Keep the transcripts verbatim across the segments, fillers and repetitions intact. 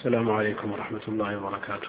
السلام عليكم ورحمة الله وبركاته.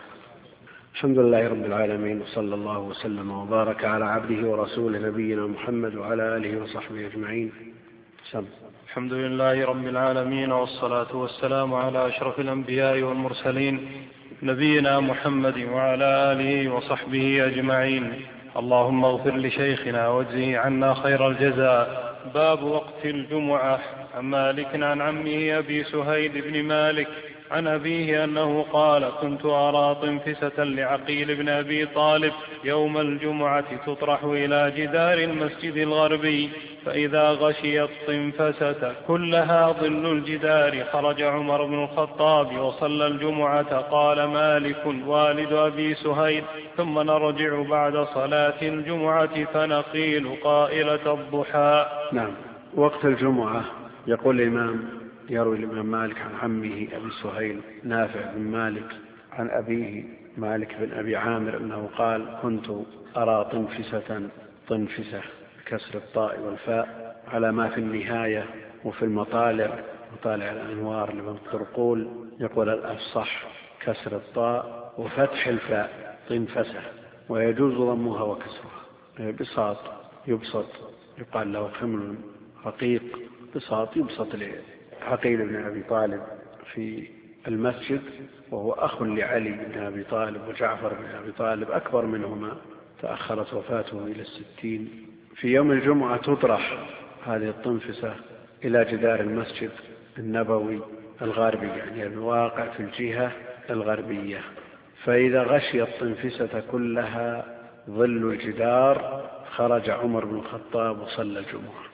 الحمد لله رب العالمين، وصلى الله وسلم وبارك على عبده ورسوله نبينا محمد وعلى آله وصحبه أجمعين. سم. الحمد لله رب العالمين، والصلاة والسلام على أشرف الأنبياء والمرسلين نبينا محمد وعلى آله وصحبه أجمعين. اللهم اغفر لشيخنا واجزه عنا خير الجزاء. باب وقت الجمعة. عن مالك عن عمه أبي سهيل بن مالك عن أبيه أنه قال: كنت أرى طنفسة لعقيل بن أبي طالب يوم الجمعة تطرح إلى جدار المسجد الغربي، فإذا غشيت طنفسة كلها ظل الجدار خرج عمر بن الخطاب وصلى الجمعة. قال مالك والد أبي سهيل: ثم نرجع بعد صلاة الجمعة فنقيل قائلة الضحى. نعم. وقت الجمعة يقول الإمام يروي الإمام مالك عن عمه أبي سهيل نافع بن مالك عن أبيه مالك بن أبي عامر أنه قال: كنت أرى طنفسة، طنفسة بكسر الطاء والفاء على ما في النهاية وفي المطالع، مطالع الأنوار لمن ترقول، يقول الأفصح كسر الطاء وفتح الفاء طنفسة، ويجوز ضمها وكسرها. بساط يبسط، يقال له خمل رقيق، بساط يبسط لعقيل بن أبي طالب في المسجد، وهو أخ لعلي بن أبي طالب وجعفر بن أبي طالب أكبر منهما، تأخرت وفاته إلى الستين. في يوم الجمعة تطرح هذه الطنفسة إلى جدار المسجد النبوي الغربي، يعني الواقع في الجهة الغربية، فإذا غشي الطنفسة كلها ظل الجدار خرج عمر بن الخطاب وصلى الجمعة.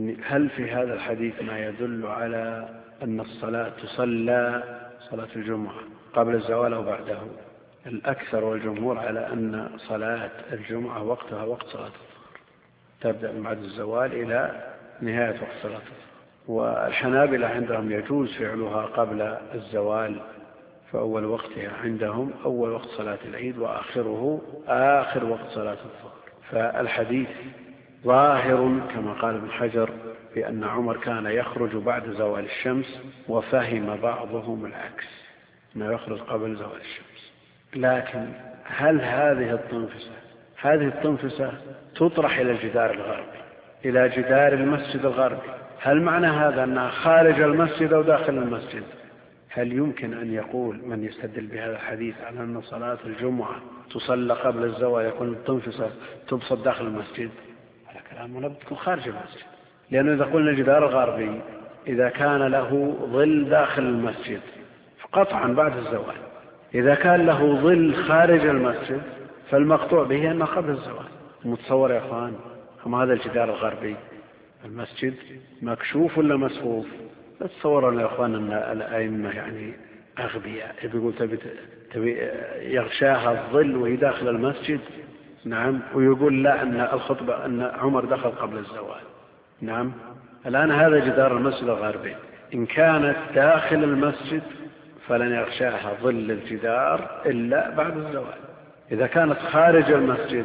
هل في هذا الحديث ما يدل على أن الصلاة تصلى صلاة الجمعة قبل الزوال أو بعده؟ الأكثر والجمهور على أن صلاة الجمعة وقتها وقت صلاة الظهر، تبدأ من بعد الزوال إلى نهاية وقت صلاة الظهر. والحنابلة عندهم يجوز فعلها قبل الزوال، فأول وقتها عندهم أول وقت صلاة العيد، وآخره آخر وقت صلاة الظهر. فالحديث ظاهر كما قال ابن حجر بأن عمر كان يخرج بعد زوال الشمس، وفهم بعضهم العكس، ما يخرج قبل زوال الشمس. لكن هل هذه الطنفسة هذه الطنفسة تطرح إلى الجدار الغربي، إلى جدار المسجد الغربي؟ هل معنى هذا أنها خارج المسجد أو داخل المسجد؟ هل يمكن أن يقول من يستدل بهذا الحديث على أن صلاة الجمعة تصلى قبل الزوال يكون الطنفسة تبسط داخل المسجد؟ هذا كلام لا تكون خارج المسجد، لأنه إذا قلنا الجدار الغربي إذا كان له ظل داخل المسجد فقطعا بعد الزوال، إذا كان له ظل خارج المسجد فالمقطوع به أنه قبل الزوال. متصور يا أخوان؟ هم هذا الجدار الغربي المسجد مكشوف ولا مسقوف؟ لا تصوروا يا أخوان أن الأئمة يعني أغبياء، يقول تبي تبي يغشاها الظل وهي داخل المسجد. نعم. ويقول لا أن الخطبة أن عمر دخل قبل الزوال. نعم. الآن هذا جدار المسجد الغربي، إن كانت داخل المسجد فلن يغشاها ظل الجدار إلا بعد الزوال، إذا كانت خارج المسجد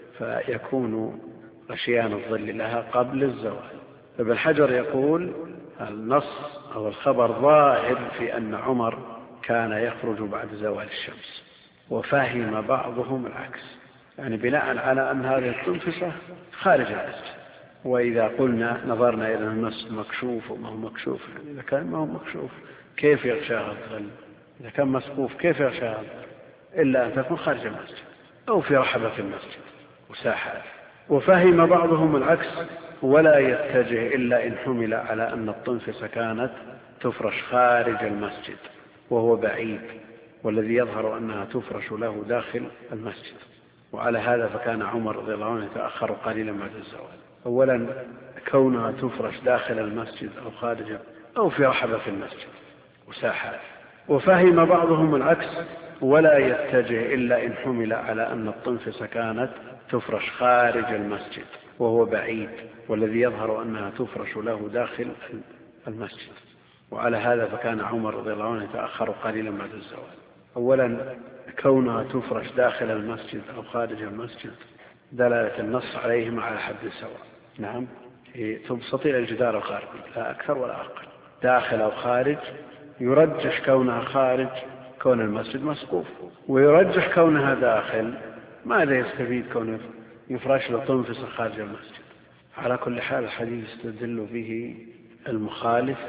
فيكون غشيان الظل لها قبل الزوال. ابن حجر يقول النص أو الخبر ظاهر في أن عمر كان يخرج بعد زوال الشمس، وفهم بعضهم العكس، يعني بناء على أن هذه الطنفسة خارج المسجد. وإذا قلنا نظرنا إلى المسجد مكشوف وما هو مكشوف، يعني إذا كان ما هو مكشوف كيف يغشاها الظل؟ إذا كان مسقوف كيف يغشاها الظل؟ إلا أن تكون خارج المسجد أو في رحبة المسجد وساحات. وفهم بعضهم العكس ولا يتجه إلا إن حمل على أن الطنفسة كانت تفرش خارج المسجد وهو بعيد، والذي يظهر أنها تفرش له داخل المسجد. وعلى هذا فكان عمر رضي الله عنه يتأخر قليلا بعد الزوال. أولا كونها تفرش داخل المسجد أو خارجه أو في رحبة في المسجد وساحات. وفهم بعضهم العكس ولا يتجه إلا إن حمل على أن الطنفسة كانت تفرش خارج المسجد وهو بعيد، والذي يظهر أنها تفرش له داخل المسجد. وعلى هذا فكان عمر رضي الله عنه يتأخر قليلا بعد الزوال. أولا كونها تفرش داخل المسجد أو خارج المسجد دلالة النص عليهما على حد سواء. نعم. تبسط إلى الجدار الغربي لا أكثر ولا أقل، داخل أو خارج. يرجح كونها خارج كون المسجد مسقوف، ويرجح كونها داخل. ماذا يستفيد كونه يفرش له طنفسة خارج المسجد؟ على كل حال الحديث يستدل به المخالف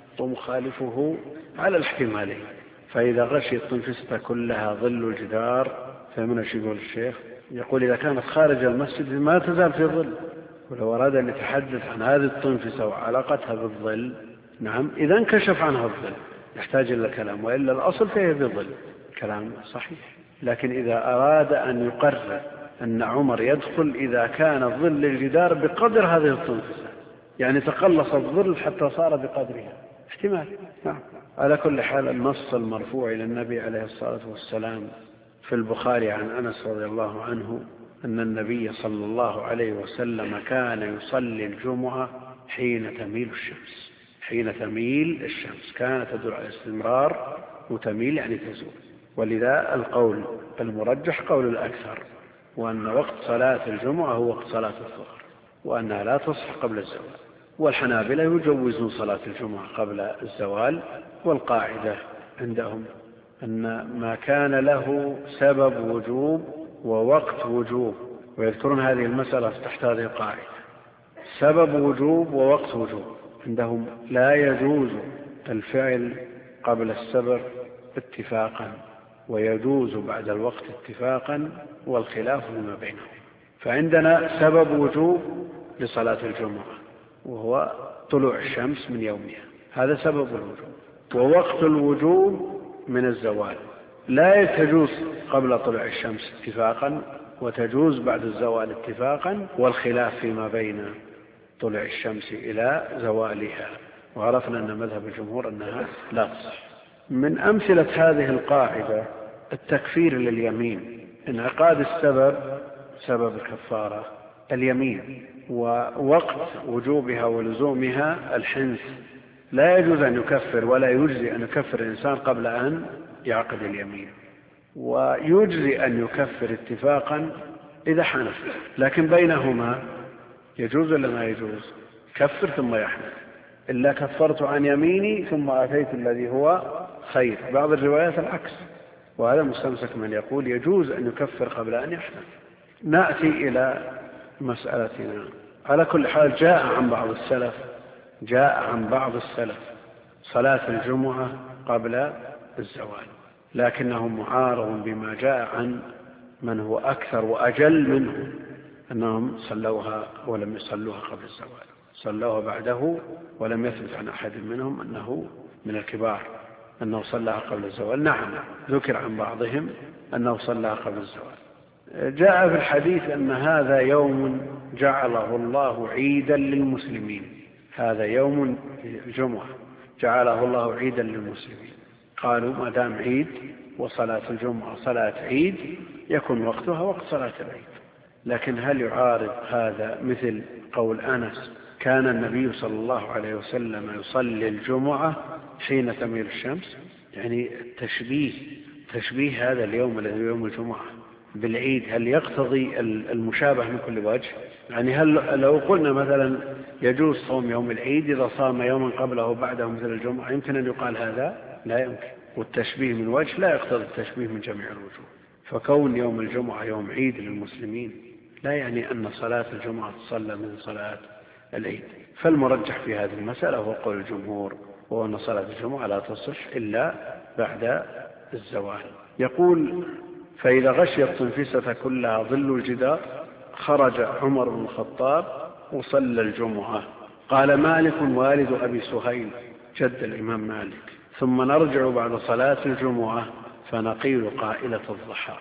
ومخالفه على الاحتمالين. فإذا غشي الطنفسة كلها ظل الجدار فمن ايش يقول الشيخ؟ يقول إذا كانت خارج المسجد ما تزال في ظل، ولو أراد أن يتحدث عن هذه الطنفسة وعلاقتها بالظل، نعم، إذا انكشف عنها الظل يحتاج إلى كلام، وإلا الأصل فيه بظل، كلام صحيح. لكن إذا أراد أن يقرر أن عمر يدخل إذا كان ظل الجدار بقدر هذه الطنفسة، يعني تقلص الظل حتى صار بقدرها، احتمال. نعم. على كل حال النص المرفوع إلى النبي عليه الصلاة والسلام في البخاري عن أنس رضي الله عنه أن النبي صلى الله عليه وسلم كان يصلي الجمعة حين تميل الشمس. حين تميل الشمس كانت تدل على الاستمرار، وتميل يعني تزول. ولذا القول المرجح قول الأكثر، وأن وقت صلاة الجمعة هو وقت صلاة الظهر، وأنها لا تصح قبل الزوال. والحنابلة يجوزون صلاة الجمعة قبل الزوال، والقاعدة عندهم أن ما كان له سبب وجوب ووقت وجوب، ويذكرون هذه المسألة تحت هذه القاعدة، سبب وجوب ووقت وجوب. عندهم لا يجوز الفعل قبل السبب اتفاقا، ويجوز بعد الوقت اتفاقا، والخلاف فيما بينهم. فعندنا سبب وجوب لصلاة الجمعة وهو طلوع الشمس من يومها، هذا سبب الوجوب، ووقت الوجوب من الزوال. لا تجوز قبل طلوع الشمس اتفاقا، وتجوز بعد الزوال اتفاقا، والخلاف فيما بين طلوع الشمس إلى زوالها. وعرفنا أن مذهب الجمهور أنها لا تصح. من أمثلة هذه القاعدة التكفير لليمين، انعقاد السبب سبب الكفارة اليمين، ووقت وجوبها ولزومها الحنث. لا يجوز أن يكفر ولا يجزي أن يكفر الإنسان قبل أن يعقد اليمين، ويجزي أن يكفر اتفاقا إذا حنث، لكن بينهما يجوز ولا ما يجوز؟ كفر ثم يحنث، إلا كفرت عن يميني ثم أتيت الذي هو خير. بعض الروايات العكس، وهذا مستمسك من يقول يجوز أن يكفر قبل أن يحنث. نأتي إلى مسألتنا. على كل حال جاء عن بعض السلف جاء عن بعض السلف صلاة الجمعة قبل الزوال، لكنه معارض بما جاء عن من هو أكثر وأجل منه، أنهم صلوها ولم يصلوها قبل الزوال، صلوها بعده، ولم يثبت عن أحد منهم أنه من الكبار أنه صلىها قبل الزوال. نعم، ذكر عن بعضهم أنه صلىها قبل الزوال. جاء في الحديث أن هذا يوم جعله الله عيدا للمسلمين، هذا يوم الجمعة جعله الله عيدا للمسلمين. قالوا ما دام عيد وصلاة الجمعة صلاة عيد يكون وقتها وقت صلاة العيد. لكن هل يعارض هذا مثل قول أنس كان النبي صلى الله عليه وسلم يصلي الجمعة حين تميل الشمس؟ يعني التشبيه تشبيه هذا اليوم الذي يوم الجمعة بالعيد هل يقتضي المشابه من كل وجه؟ يعني هل لو قلنا مثلا يجوز صوم يوم العيد إذا صام يوما قبله وبعده مثل الجمعة، يمكن أن يقال هذا؟ لا يمكن. والتشبيه من وجه لا يقتضي التشبيه من جميع الوجوه. فكون يوم الجمعة يوم عيد للمسلمين لا يعني أن صلاة الجمعة تصلى من صلاة العيد. فالمرجح في هذه المسألة هو قول الجمهور، وهو أن صلاة الجمعة لا تصح إلا بعد الزوال. يقول فإذا غشي الطنفسة كلها ظل الجدار خرج عمر بن الخطاب وصلى الجمعة. قال مالك والد أبي سهيل جد الإمام مالك: ثم نرجع بعد صلاة الجمعة فنقيل قائلة الضحى.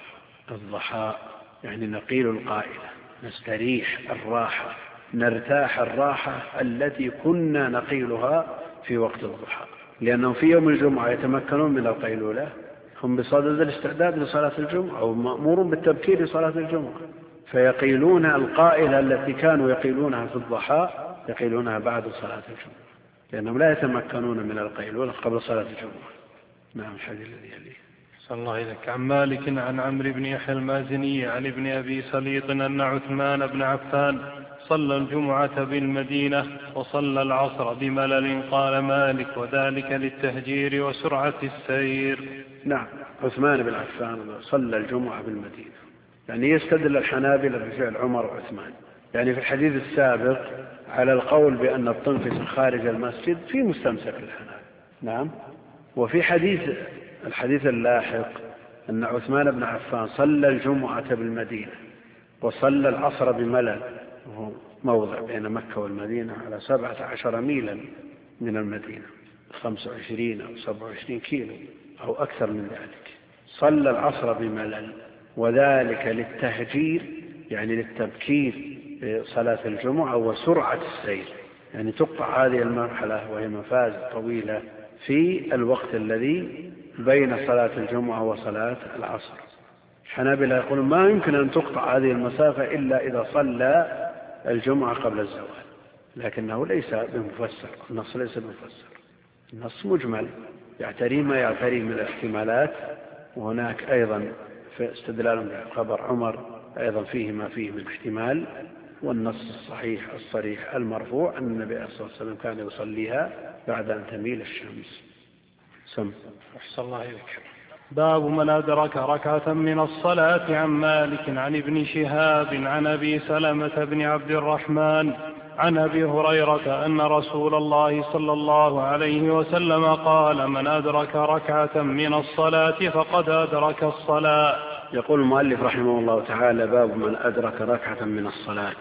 الضحى يعني نقيل القائلة، نستريح الراحة، نرتاح الراحة التي كنا نقيلها في وقت الضحى، لأنهم في يوم الجمعة يتمكنون من القيلولة، هم بصدد الاستعداد لصلاة الجمعة أو مأمورون بالتبكير لصلاة الجمعة، فيقيلون القائلة التي كانوا يقيلونها في الضحى يقيلونها بعد صلاة الجمعة، لأنهم لا يتمكنون من القيلولة قبل صلاة الجمعة. نعم. الحديث الذي يليه. صلى الله عليك. عن مالك عن عمرو بن يحيى المازني عن ابن أبي سليط أن عثمان بن عفان صلى الجمعة بالمدينة وصلى العصر بملل. قال مالك: وذلك للتهجير وسرعة السير. نعم. عثمان بن عفان صلى الجمعة بالمدينة، يعني يستدل الحنابلة بفعل عمر وعثمان. يعني في الحديث السابق على القول بأن الطنفس خارج المسجد في مستمسك الحنابلة. نعم. وفي حديث الحديث اللاحق أن عثمان بن عفان صلى الجمعة بالمدينة وصلى العصر بملل، وهو موضع بين مكة والمدينة على سبعة عشر ميلا من المدينة، خمسة وعشرين أو سبعة وعشرين كيلو أو أكثر من ذلك. صلى العصر بملل، وذلك للتهجير يعني للتبكير بصلاة الجمعة وسرعة السير، يعني تقطع هذه المرحلة وهي مفاز طويلة في الوقت الذي بين صلاة الجمعة وصلاة العصر. الحنابلة يقولون ما يمكن أن تقطع هذه المسافة إلا إذا صلى الجمعة قبل الزوال، لكنه ليس بمفسر، النص ليس بمفسر، النص مجمل يعتري ما يعتري من الاحتمالات. وهناك أيضا في استدلال بخبر عمر أيضا فيه ما فيه من احتمال، والنص الصحيح الصريح المرفوع أن النبي صلى الله عليه وسلم كان يصليها بعد أن تميل الشمس. سم. أحسن الله إليك. باب من أدرك ركعة من الصلاة. عن مالك عن ابن شهاب عن أبي سلمة بن عبد الرحمن عن أبي هريرة أن رسول الله صلى الله عليه وسلم قال: من أدرك ركعة من الصلاة فقد أدرك الصلاة. يقول المؤلف رحمه الله تعالى: باب من أدرك ركعة من الصلاة.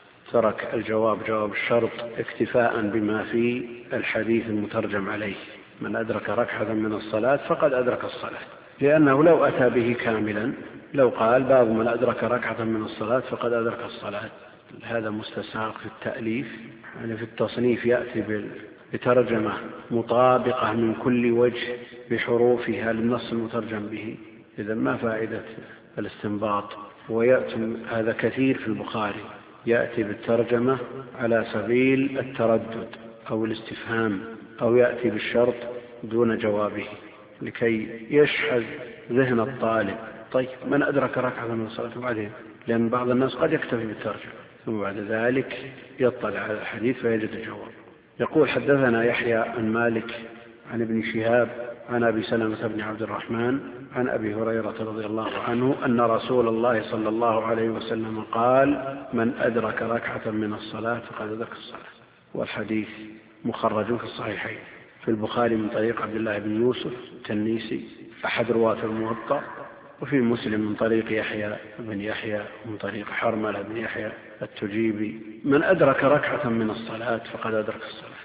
ترك الجواب جواب الشرط اكتفاء بما في الحديث المترجم عليه: من أدرك ركعة من الصلاة فقد أدرك الصلاة، لأنه لو أتى به كاملا لو قال: باب من أدرك ركعة من الصلاة فقد أدرك الصلاة. هذا مستساغ في التأليف، يعني في التصنيف يأتي بترجمة مطابقة من كل وجه بحروفها للنص المترجم به، إذا ما فائدة الاستنباط. ويأتي هذا كثير في البخاري، يأتي بالترجمة على سبيل التردد أو الاستفهام، أو يأتي بالشرط دون جوابه لكي يشحذ ذهن الطالب. طيب من أدرك ركعة من الصلاة بعدين، لأن بعض الناس قد يكتفي بالترجمة ثم بعد ذلك يطلع على الحديث فيجد الجواب. يقول: حدثنا يحيى عن مالك عن ابن شهاب عن أبي سلمة بن عبد الرحمن عن أبي هريرة رضي الله عنه أن رسول الله صلى الله عليه وسلم قال: من أدرك ركعة من الصلاة فقد أدرك الصلاة. والحديث مخرج في الصحيحين، في البخاري من طريق عبد الله بن يوسف التنيسي أحد رواة الموطأ، وفي مسلم من طريق يحيى بن يحيى من طريق حرملة بن يحيى التجيبي: من أدرك ركعة من الصلاة فقد أدرك الصلاة.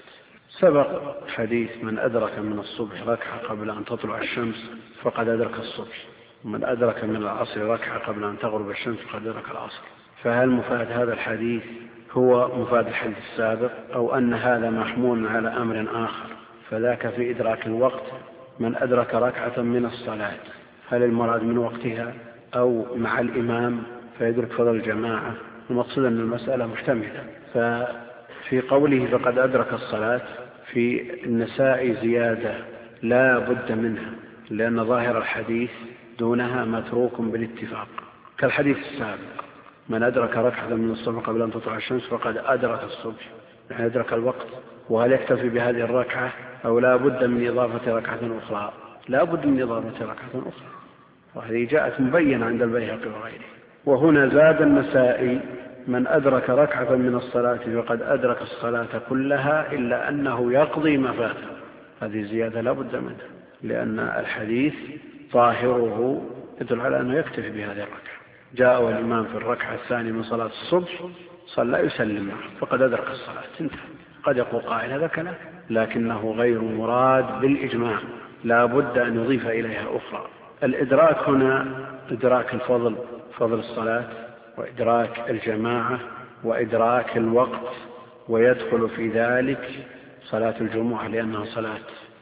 سبق حديث: من أدرك من الصبح ركعة قبل أن تطلع الشمس فقد أدرك الصبح، ومن أدرك من العصر ركعة قبل أن تغرب الشمس فقد أدرك العصر. فهل مفاد هذا الحديث هو مفاد الحديث السابق، أو أن هذا محمول على أمر آخر؟ فذاك في إدراك الوقت: من أدرك ركعة من الصلاة، هل المراد من وقتها أو مع الإمام فيدرك فضل الجماعة؟ المقصود أن المسألة محتملة. ففي قوله فقد أدرك الصلاة في النساء زيادة لا بد منها، لأن ظاهر الحديث دونها متروك بالاتفاق، كالحديث السابق: من أدرك ركعة من الصبح قبل أن تطلع الشمس فقد أدرك الصبح، يعني أدرك الوقت. وهل يكتفي بهذه الركعة أو لا بد من إضافة ركعة أخرى؟ لا بد من إضافة ركعة أخرى، وهذه جاءت مبينة عند البيهقي وغيره. وهنا زاد النسائي: من أدرك ركعة من الصلاة فقد أدرك الصلاة كلها إلا أنه يقضي ما فات. هذه زيادة لا بد منها، لأن الحديث ظاهره يدل على أنه يكتفي بهذه الركعة. جاء والإمام في الركعة الثانية من صلاة الصبح صلى يسلم معه فقد أدرك الصلاة، انتهى. قد يقول قائل هذا كلام، لكنه غير مراد بالإجماع، لا بد أن يضيف إليها أخرى. الإدراك هنا إدراك الفضل، فضل الصلاة، وإدراك الجماعة، وإدراك الوقت، ويدخل في ذلك صلاة الجمعة لأنها صلاة،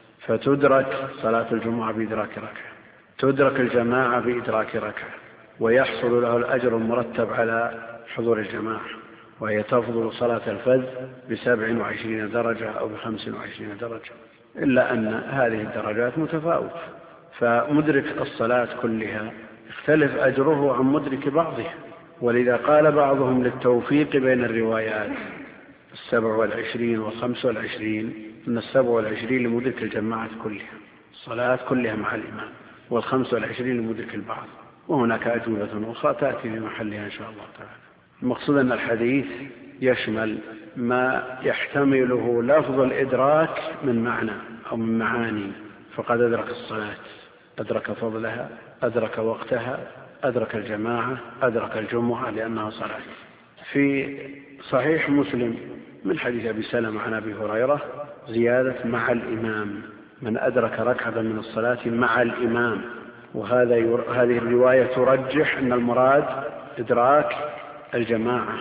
فتدرك صلاة الجمعة بإدراك ركعة، تدرك الجماعة بإدراك ركعة، ويحصل له الأجر المرتب على حضور الجماعة، وهي تفضل صلاة الفذ بسبع وعشرين درجة أو بخمس وعشرين درجة، إلا أن هذه الدرجات متفاوتة. فمدرك الصلاة كلها يختلف أجره عن مدرك بعضها، ولذا قال بعضهم للتوفيق بين الروايات: السبع والعشرين والخمس والعشرين، أن السبع والعشرين لمدرك الجماعة كلها، الصلاة كلها مع الإمام، والخمس والعشرين لمدرك البعض، وهناك أجوبة أخرى تأتي بمحلها إن شاء الله تعالى. المقصود أن الحديث يشمل ما يحتمله لفظ الإدراك من معنى أو من معاني، فقد أدرك الصلاة، أدرك فضلها، أدرك وقتها، أدرك الجماعة، أدرك الجمعة لأنها صلاة. في صحيح مسلم من حديث أبي سلمة عن أبي هريرة زيادة مع الإمام، من أدرك ركعة من الصلاة مع الإمام، وهذا هذه الرواية ترجح أن المراد إدراك الجماعة،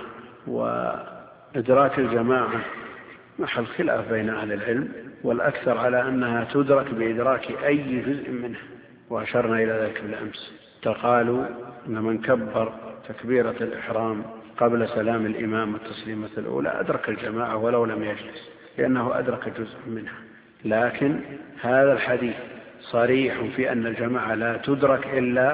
وإدراك الجماعة محل خلاف بين أهل العلم، والأكثر على أنها تدرك بإدراك أي جزء منه، وأشرنا إلى ذلك بالأمس. فقالوا أن من كبر تكبيرة الإحرام قبل سلام الإمام والتسليمة الأولى أدرك الجماعة ولو لم يجلس، لأنه أدرك جزء منها. لكن هذا الحديث صريح في أن الجماعة لا تدرك إلا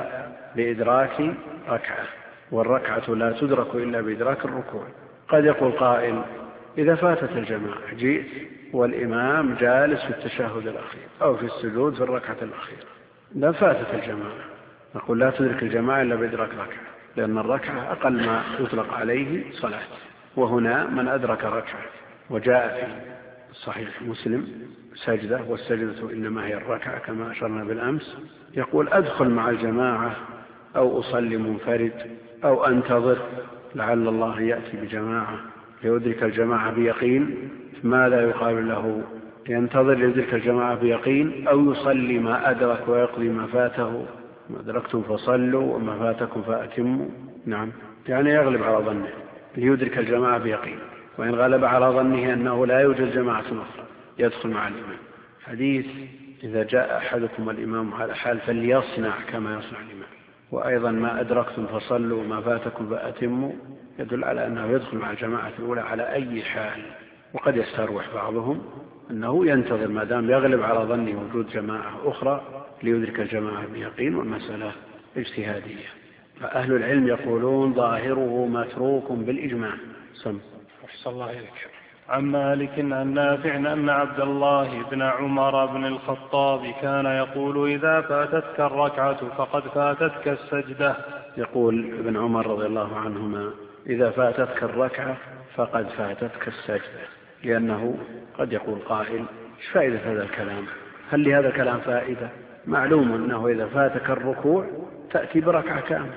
بإدراك ركعة، والركعة لا تدرك إلا بإدراك الركوع. قد يقول قائل إذا فاتت الجماعة جئت والإمام جالس في التشهد الأخير أو في السجود في الركعة الأخيرة، لا فاتت الجماعة، نقول لا تدرك الجماعة إلا بإدراك ركعة، لأن الركعة أقل ما يطلق عليه صلاة. وهنا من أدرك ركعة، وجاء في صحيح مسلم سجدة، والسجدة إنما هي الركعة كما أشرنا بالأمس، يقول أدخل مع الجماعة أو أصلي منفرد أو أنتظر لعل الله يأتي بجماعة ليدرك الجماعة بيقين. ماذا يقال له؟ ينتظر ليدرك الجماعة بيقين أو يصلي ما أدرك ويقضي ما فاته، ما أدركتم فصلوا وما فاتكم فأتموا. نعم، يعني يغلب على ظنه ليدرك الجماعة بيقين، وإن غلب على ظنه أنه لا يوجد جماعة أخرى يدخل مع الإمام. حديث إذا جاء أحدكم الإمام على حال فليصنع كما يصنع الإمام، وأيضا ما أدركتم فصلوا وما فاتكم فأتموا، يدل على أنه يدخل مع الجماعة الأولى على أي حال. وقد يستروح بعضهم أنه ينتظر ما دام يغلب على ظنه وجود جماعة أخرى ليدرك الجماعة بيقين، والمسألة اجتهادية. فأهل العلم يقولون ظاهره متروك بالإجماع. سم أحسن الله إليك. عن مالك عن نافع أن عبد الله بن عمر بن الخطاب كان يقول إذا فاتتك الركعة فقد فاتتك السجدة. يقول ابن عمر رضي الله عنهما إذا فاتتك الركعة فقد فاتتك السجدة، لأنه قد يقول قائل ايش فائدة هذا الكلام؟ هل لهذا الكلام فائدة؟ معلوم أنه إذا فاتك الركوع تأتي بركعة كاملة،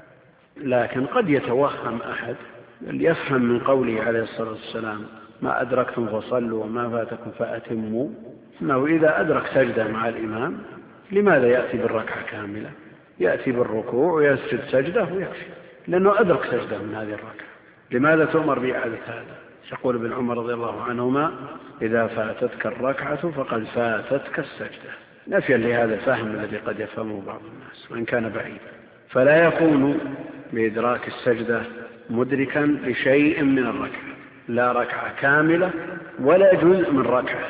لكن قد يتوهم أحد يفهم من قوله عليه الصلاة والسلام ما أدركتم فصلوا وما فاتكم فأتموا، أنه إذا أدرك سجدة مع الإمام لماذا يأتي بالركعة كاملة؟ يأتي بالركوع ويسجد سجدة ويكفي، لأنه أدرك سجدة من هذه الركعة. لماذا تؤمر بإعادة هذا؟ يقول ابن عمر رضي الله عنهما إذا فاتتك الركعة فقد فاتتك السجدة، نفيا لهذا الفهم الذي قد يفهمه بعض الناس وإن كان بعيدا. فلا يكون بإدراك السجدة مدركا لشيء من الركعة، لا ركعة كاملة ولا جزء من ركعة.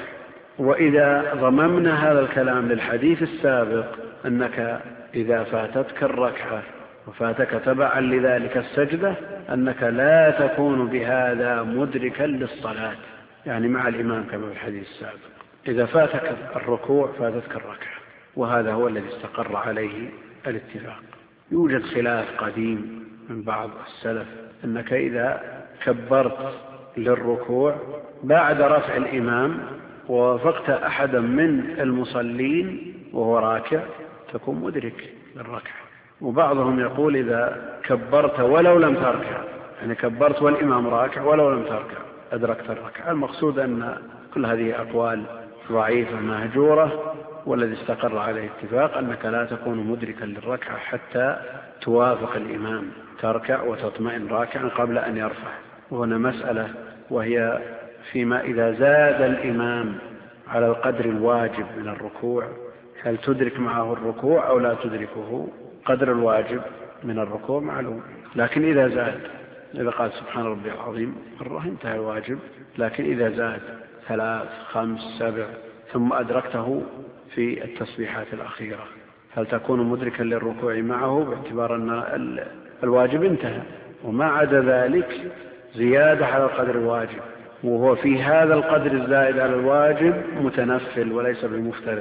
وإذا ضممنا هذا الكلام للحديث السابق أنك إذا فاتتك الركعة وفاتك تبعا لذلك السجدة أنك لا تكون بهذا مدركا للصلاة، يعني مع الإمام كما في الحديث السابق. إذا فاتك الركوع فاتتك الركعة، وهذا هو الذي استقر عليه الاتفاق. يوجد خلاف قديم من بعض السلف أنك إذا كبرت للركوع بعد رفع الإمام ووافقت أحدا من المصلين وهو راكع تكون مدرك للركعة. وبعضهم يقول إذا كبرت ولو لم تركع، يعني كبرت والإمام راكع ولو لم تركع أدركت الركعة. المقصود أن كل هذه أقوال ضعيفة مهجورة، والذي استقر عليه اتفاق أنك لا تكون مدركا للركعة حتى توافق الإمام تركع وتطمئن راكعا قبل أن يرفع. وهنا مسألة وهي فيما إذا زاد الإمام على القدر الواجب من الركوع هل تدرك معه الركوع أو لا تدركه؟ قدر الواجب من الركوع معلوم، لكن إذا زاد، إذا قال سبحان ربي العظيم مرة انتهى الواجب، لكن إذا زاد ثلاث خمس سبع ثم أدركته في التسبيحات الأخيرة هل تكون مدركا للركوع معه باعتبار أن الواجب انتهى؟ وما عدا ذلك زيادة على القدر الواجب، وهو في هذا القدر الزائد على الواجب متنفل وليس بمفترض،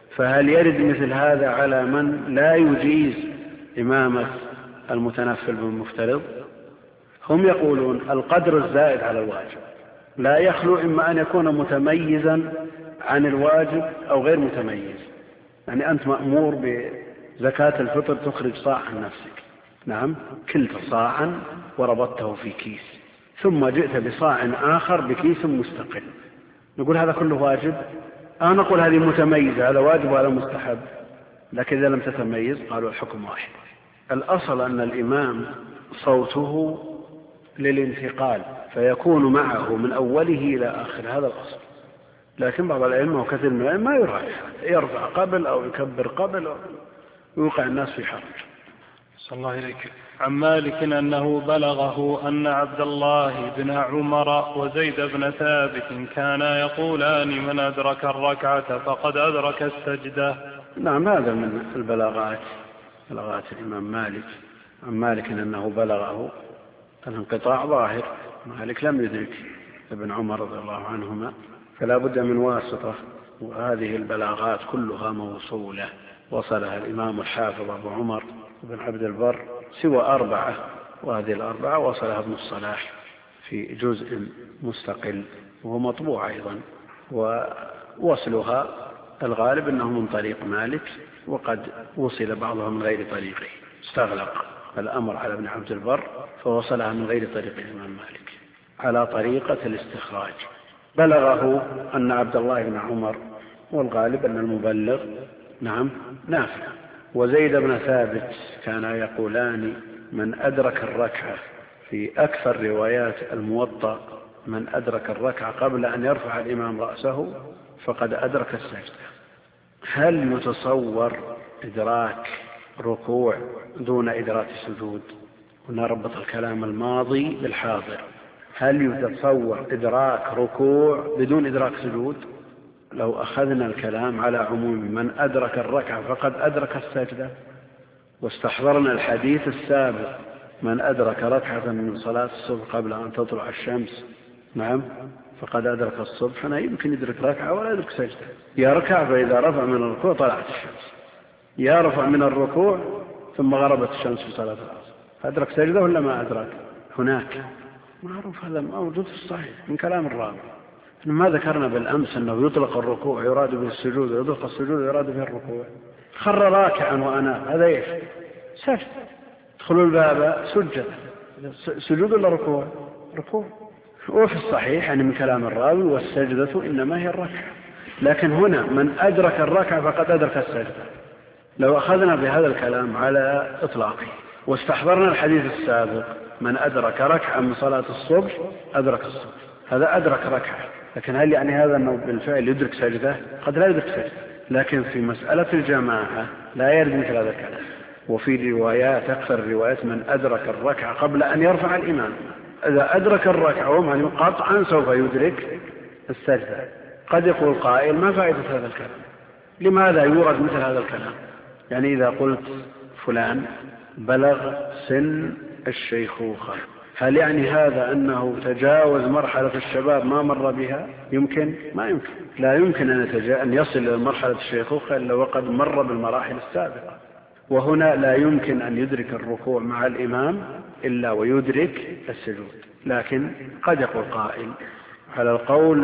فهل يرد مثل هذا على من لا يجيز إمامة المتنفل بالمفترض؟ هم يقولون القدر الزائد على الواجب لا يخلو إما أن يكون متميزا عن الواجب أو غير متميز. يعني أنت مأمور بزكاة الفطر تخرج صاع عن نفسك، نعم، كلت صاعا وربطته في كيس، ثم جئت بصاع آخر بكيس مستقل، نقول هذا كله واجب؟ أنا نقول هذه متميزة، هذا واجب وهذا مستحب. لكن إذا لم تتميز قالوا الحكم واحد. الأصل أن الإمام صوته للانتقال فيكون معه من أوله إلى آخر، هذا الأصل. لكن بعض العلماء وكثير من العلماء ما يراعي، يرفع قبل أو يكبر قبل أو يوقع الناس في حرج. صلى الله عليك. عن مالك أنه بلغه أن عبد الله بن عمر وزيد بن ثابت كانا يقولان من أدرك الركعة فقد أدرك السجدة. نعم، هذا من البلاغات، بلاغات الإمام مالك. عن مالك أنه بلغه الانقطاع ظاهر، مالك لم يدرك ابن عمر رضي الله عنهما، فلا بد من واسطة، وهذه البلاغات كلها موصولة وصلها الإمام الحافظ أبو عمر بن عبد البر سوى أربعة، وهذه الأربعة وصلها ابن الصلاح في جزء مستقل وهو مطبوع أيضا، ووصلها الغالب أنه من طريق مالك، وقد وصل بعضها من غير طريقه، استغلق الأمر على ابن عبد البر فوصلها من غير طريق الإمام مالك على طريقة الاستخراج. بلغه أن عبد الله بن عمر، والغالب أن المبلغ نعم نافع، وزيد بن ثابت كانا يقولان من أدرك الركعة، في أكثر روايات الموطأ من أدرك الركعة قبل أن يرفع الإمام رأسه فقد أدرك السجدة. هل يتصور إدراك ركوع دون إدراك سجود؟ هنا ربط الكلام الماضي بالحاضر. هل يتصور إدراك ركوع بدون إدراك سجود؟ لو أخذنا الكلام على عموم من أدرك الركعة فقد أدرك السجدة، واستحضرنا الحديث السابق من أدرك ركعة من صلاة الصبح قبل أن تطلع الشمس نعم فقد أدرك الصبح، هنا يمكن يدرك ركعة ولا يدرك سجدة. يركع فإذا رفع من الركوع طلعت الشمس، يرفع من الركوع ثم غربت الشمس في صلاة العصر، أدرك سجدة ولا ما أدرك؟ هناك معروف، هذا موجود في الصحيح من كلام الراوي. ما ذكرنا بالأمس أنه يطلق الركوع يراد به السجود، ويطلق السجود يراد به الركوع. خر راكعا وأنا، هذا إيش؟ سجد. ادخلوا الباب سجد، سجود ولا ركوع؟ ركوع. وفي الصحيح يعني من كلام الراوي والسجدة إنما هي الركعة. لكن هنا من أدرك الركعة فقد أدرك السجدة. لو أخذنا بهذا الكلام على إطلاقه واستحضرنا الحديث السابق من أدرك ركعة من صلاة الصبح أدرك الصبح، هذا أدرك ركعة. لكن هل يعني هذا أنه بالفعل يدرك سجدة؟ قد لا يدرك سجدة. لكن في مسألة الجماعة لا يرد مثل هذا الكلام. وفي روايات أكثر الروايات من أدرك الركعة قبل أن يرفع الإمام، إذا أدرك الركعة ومعنى قطعا سوف يدرك السجدة. قد يقول قائل ما فائدة هذا الكلام؟ لماذا يورد مثل هذا الكلام؟ يعني إذا قلت فلان بلغ سن الشيخوخة، هل يعني هذا أنه تجاوز مرحلة الشباب ما مر بها؟ يمكن؟ ما يمكن. لا يمكن أن, يتجا... أن يصل إلى مرحلة الشيخوخة إلا وقد مر بالمراحل السابقة. وهنا لا يمكن أن يدرك الركوع مع الإمام إلا ويدرك السجود. لكن قد يقول قائل على القول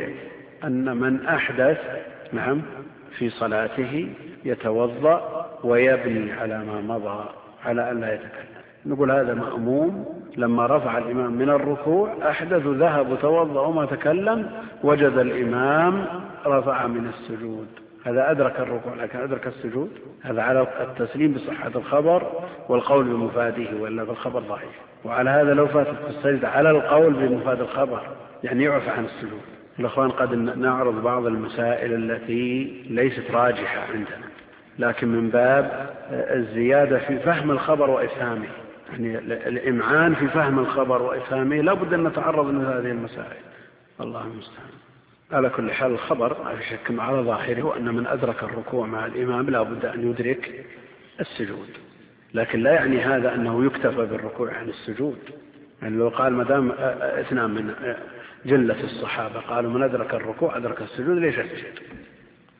بأن من أحدث نعم في صلاته يتوضأ ويبني على ما مضى على أن لا يتكلم، نقول هذا مأموم لما رفع الإمام من الركوع أحدث ذهب وتوضأ وما تكلم وجد الإمام رفع من السجود، هذا أدرك الركوع لكن أدرك السجود. هذا على التسليم بصحة الخبر والقول بمفاده، وإلا بالخبر ضعيف. وعلى هذا لو فاتت السجدة على القول بمفاد الخبر يعني يعفى عن السجود. الأخوان قد نعرض بعض المسائل التي ليست راجحة عندنا، لكن من باب الزيادة في فهم الخبر وإفهامه، يعني الإمعان في فهم الخبر وإفهامه لا بد أن نتعرض من هذه المسائل. الله المستعان. على كل حال الخبر ما في شك على ظاهره أن من أدرك الركوع مع الإمام لا بد أن يدرك السجود، لكن لا يعني هذا أنه يكتفى بالركوع عن السجود. يعني لو قال مدام اثنان من جلة الصحابة قالوا من أدرك الركوع أدرك السجود ليش السجود؟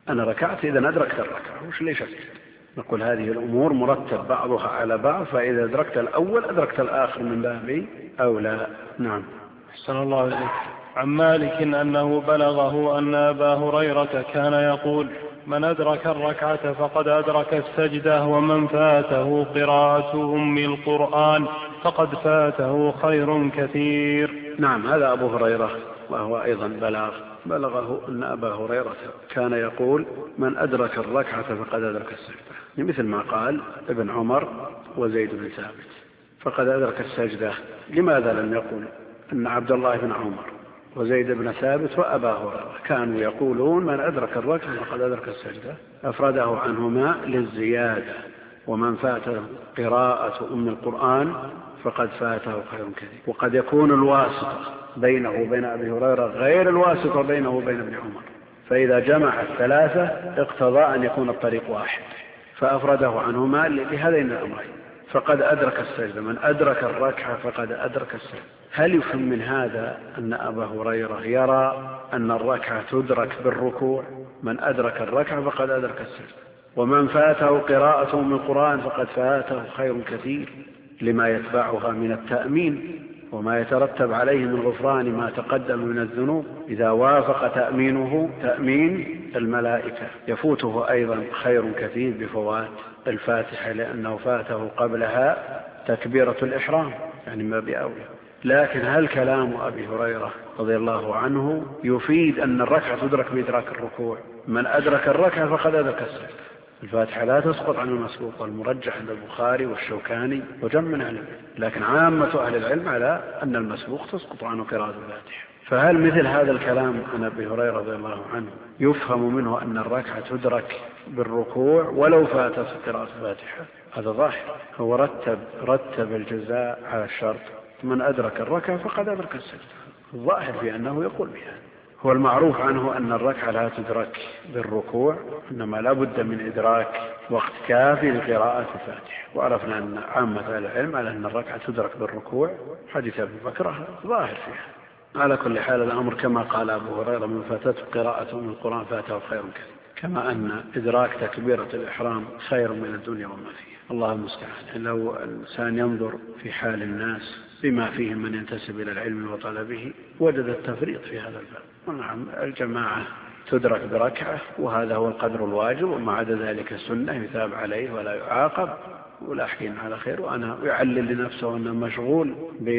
أنا ركعت إذا أدركت الركعة، وش ليش شك؟ نقول هذه الأمور مرتب بعضها على بعض، فإذا أدركت الأول أدركت الآخر من باب أولى. نعم. أحسن الله إليك. عن مالك أنه بلغه أن أبا هريرة كان يقول: من أدرك الركعة فقد أدرك السجدة، ومن فاته قراءة أم القرآن فقد فاته خير كثير. نعم، هذا أبو هريرة، وهو أيضا بلغ بلغه أن أبا هريرة كان يقول: من أدرك الركعة فقد أدرك السجدة، مثل ما قال ابن عمر وزيد بن ثابت فقد أدرك السجدة. لماذا لم يقل أن عبد الله بن عمر وزيد بن ثابت وأبا هريرة كانوا يقولون من أدرك الركعة فقد أدرك السجدة؟ أفرده عنهما للزيادة: ومن فاته قراءة أم القرآن فقد فاته خير كثير. وقد يكون الواسطة بينه وبين أبي هريرة غير الواسطة بينه وبين ابن عمر، فإذا جمع الثلاثة اقتضى أن يكون الطريق واحد، فأفرده عنهما لهذين الأمرين: فقد أدرك السجدة، من أدرك الركعة فقد أدرك السجدة. هل يفهم من هذا أن أبا هريرة يرى أن الركعة تدرك بالركوع؟ من أدرك الركعة فقد أدرك السجدة. ومن فاته قراءة من القرآن فقد فاته خير كثير، لما يتبعها من التأمين وما يترتب عليه من غفران ما تقدم من الذنوب. إذا وافق تأمينه تأمين الملائكة يفوته أيضا خير كثير بفوات الفاتحة، لأنه فاته قبلها تكبيرة الإحرام، يعني ما بأولى. لكن هل كلام أبي هريرة رضي الله عنه يفيد أن الركعة تدرك بإدراك الركوع؟ من أدرك الركعة فقد أدرك السجدة. الفاتحة لا تسقط عن المسبوق، والمرجح عند البخاري والشوكاني وجمع من أهل العلم، لكن عامة أهل العلم على أن المسبوق تسقط عنه قراءة الفاتحة. فهل مثل هذا الكلام عن أبي هريرة رضي الله عنه يفهم منه أن الركعة تدرك بالركوع ولو فاتت قراءة الفاتحة؟ هذا ظاهر. هو رتب رتب الجزاء على الشرط: من أدرك الركعة فقد أدرك السجدة. الظاهر في أنه يقول بها. هو المعروف عنه أن الركعة لا تدرك بالركوع، إنما لا بد من إدراك وقت كافي لقراءة الفاتحة. وعرفنا أن عامة أهل العلم على أن الركعة تدرك بالركوع، حديث أبي بكر ظاهر فيها. على كل حال الأمر كما قال أبو هريرة: من فاتته قراءة من القرآن فاته خير كثير، كما أن إدراك تكبيرة الإحرام خير من الدنيا وما فيها. الله المستعان. لو الإنسان ينظر في حال الناس بما فيهم من ينتسب إلى العلم وطلبه وجد التفريط في هذا الباب. ونعم، الجماعة تدرك بركعة وهذا هو القدر الواجب، وما عدا ذلك السنة يثاب عليه ولا يعاقب، والأحكين على خير. وأنا يعلل لنفسه أنه مشغول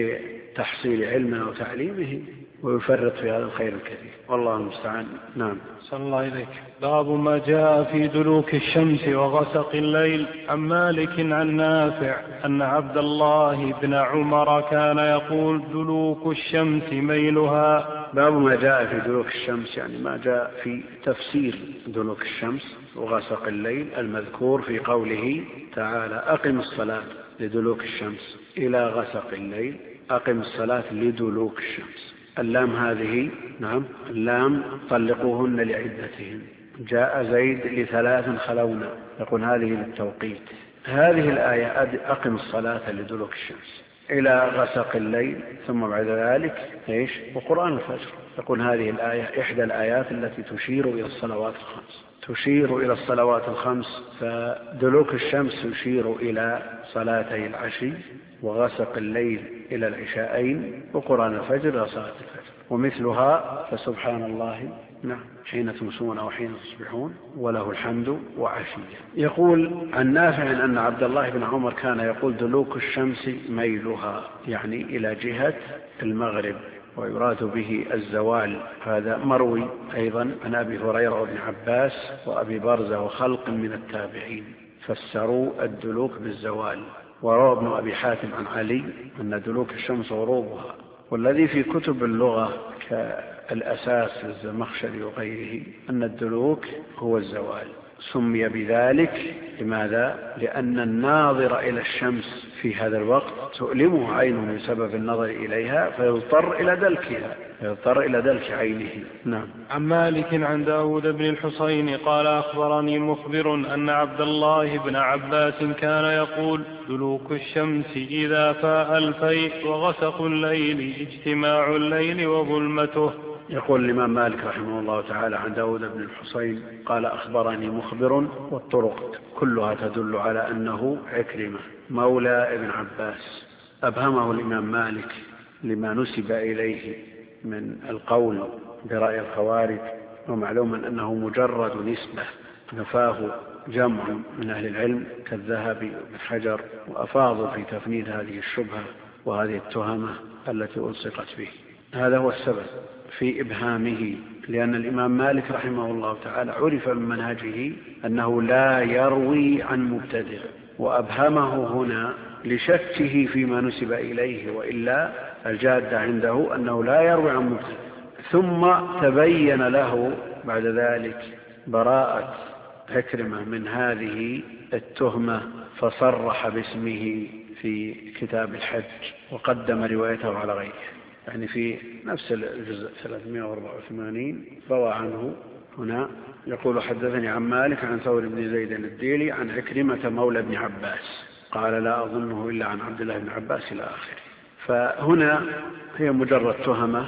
بتحصيل علمه وتعليمه ويفرط في هذا الخير الكثير، والله المستعان. نعم. صلى الله إليك. باب ما جاء في دلوك الشمس وغسق الليل. عن مالك عن نافع أن عبد الله بن عمر كان يقول: دلوك الشمس ميلها. باب ما جاء في دلوك الشمس، يعني ما جاء في تفسير دلوك الشمس وغسق الليل المذكور في قوله تعالى: أقم الصلاة لدلوك الشمس إلى غسق الليل. أقم الصلاة لدلوك الشمس. اللام هذه نعم اللام طلقوهن لعدتهن. جاء زيد لثلاث خلونا، يقول هذه للتوقيت. هذه الآية: أقم الصلاة لدلوك الشمس إلى غسق الليل، ثم بعد ذلك إيش؟ وقرآن الفجر. يقول هذه الآية إحدى الآيات التي تشير إلى الصلوات الخمس تشير إلى الصلوات الخمس فدلوك الشمس يشير إلى صلاتي العشي، وغسق الليل إلى العشاءين، وقرآن الفجر إلى صلاة الفجر. ومثلها فسبحان الله نعم حين تمسون أو حين تصبحون وله الحمد وعشيا. يقول عن نافع أن عبد الله بن عمر كان يقول: دلوك الشمس ميلها، يعني إلى جهة المغرب، ويراد به الزوال. هذا مروي أيضا عن أبي هريرة وابن عباس وأبي برزة وخلق من التابعين، فسروا الدلوك بالزوال. وروى ابن أبي حاتم عن علي أن دلوك الشمس غروبها. والذي في كتب اللغة كالأساس للزمخشري وغيره أن الدلوك هو الزوال. سمي بذلك لماذا؟ لأن الناظر إلى الشمس في هذا الوقت تؤلمه عينه بسبب النظر إليها، فيضطر إلى دلكها يضطر إلى دلك عينه. نعم. عن مالك عن داود بن الحسين قال: أخبرني مخبر أن عبد الله بن عباس كان يقول: دلوك الشمس إذا فاء الفيء، وغسق الليل اجتماع الليل وظلمته. يقول الإمام مالك رحمه الله تعالى عن داود بن الحصين قال أخبرني مخبر والطرق كلها تدل على أنه عكرمة مولى ابن عباس. أبهمه الإمام مالك لما نسب إليه من القول برأي الخوارج، ومعلوم أنه مجرد نسبة نفاه جمع من أهل العلم كالذهبي وابن حجر، وأفاضوا في تفنيد هذه الشبهة وهذه التهمة التي ألصقت به. هذا هو السبب في إبهامه، لأن الإمام مالك رحمه الله تعالى عرف من منهجه أنه لا يروي عن مبتدع، وأبهمه هنا لشكه فيما نسب إليه، وإلا الجادة عنده أنه لا يروي عن مبتدع. ثم تبين له بعد ذلك براءة عكرمة من هذه التهمة، فصرح باسمه في كتاب الحج وقدم روايته على غيره. يعني في نفس الجزء ثلاثمائة وأربعة وثمانين روى عنه هنا يقول حدثني عن مالك عن ثور بن زيد الديلي عن عكرمة مولى ابن عباس قال لا أظنه إلا عن عبد الله بن عباس إلى آخره. فهنا هي مجرد تهمة،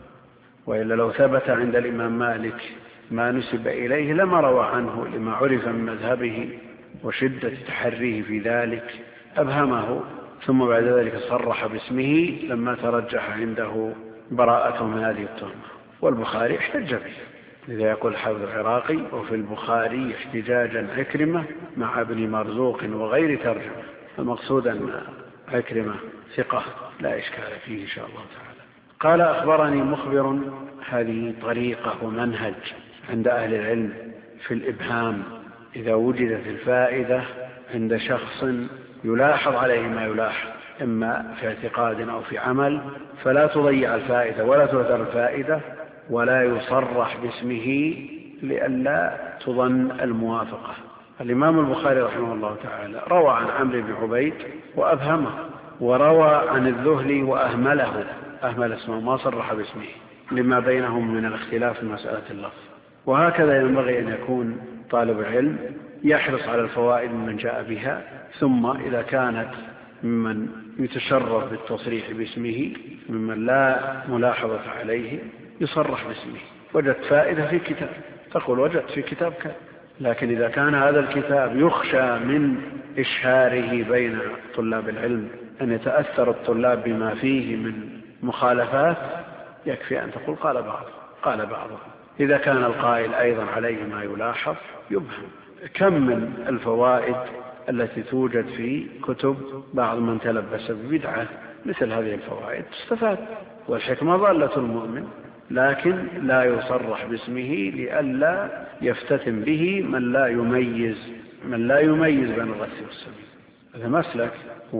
وإلا لو ثبت عند الإمام مالك ما نسب إليه لما روى عنه لما عرف من مذهبه وشدة تحريه في ذلك. أبهمه ثم بعد ذلك صرح باسمه لما ترجح عنده براءته من هذه التهمة. والبخاري احتج به، لذا يقول حافظ العراقي وفي البخاري احتجاجا عكرمة مع ابن مرزوق وغير ترجمة. المقصود أن عكرمة ثقة لا إشكال فيه إن شاء الله تعالى. قال أخبرني مخبر. هذه طريقة ومنهج عند أهل العلم في الإبهام. إذا وجدت الفائدة عند شخص يلاحظ عليه ما يلاحظ إما في اعتقاد أو في عمل، فلا تضيع الفائدة ولا تهدر الفائدة، ولا يصرح باسمه لئلا تظن الموافقة. الإمام البخاري رحمه الله تعالى روى عن عمرو بن عبيد وأبهمه، وروى عن الذهلي وأهمله، أهمل اسمه ما صرح باسمه لما بينهم من الاختلاف في مسألة اللفظ. وهكذا ينبغي أن يكون طالب العلم يحرص على الفوائد ممن جاء بها، ثم إذا كانت ممن يتشرف بالتصريح باسمه ممن لا ملاحظة عليه يصرح باسمه. وجدت فائدة في كتاب تقول وجدت في كتاب كذا، لكن إذا كان هذا الكتاب يخشى من إشهاره بين طلاب العلم أن يتأثر الطلاب بما فيه من مخالفات، يكفي أن تقول قال بعض قال بعضهم. إذا كان القائل أيضا عليه ما يلاحظ يبهم. كم من الفوائد التي توجد في كتب بعض من تلبس ببدعة، مثل هذه الفوائد تستفاد، والحكمة ضالة المؤمن، لكن لا يصرح باسمه لئلا يفتتن به من لا يميز من لا يميز بين الغث والسمين. هذا مسلك،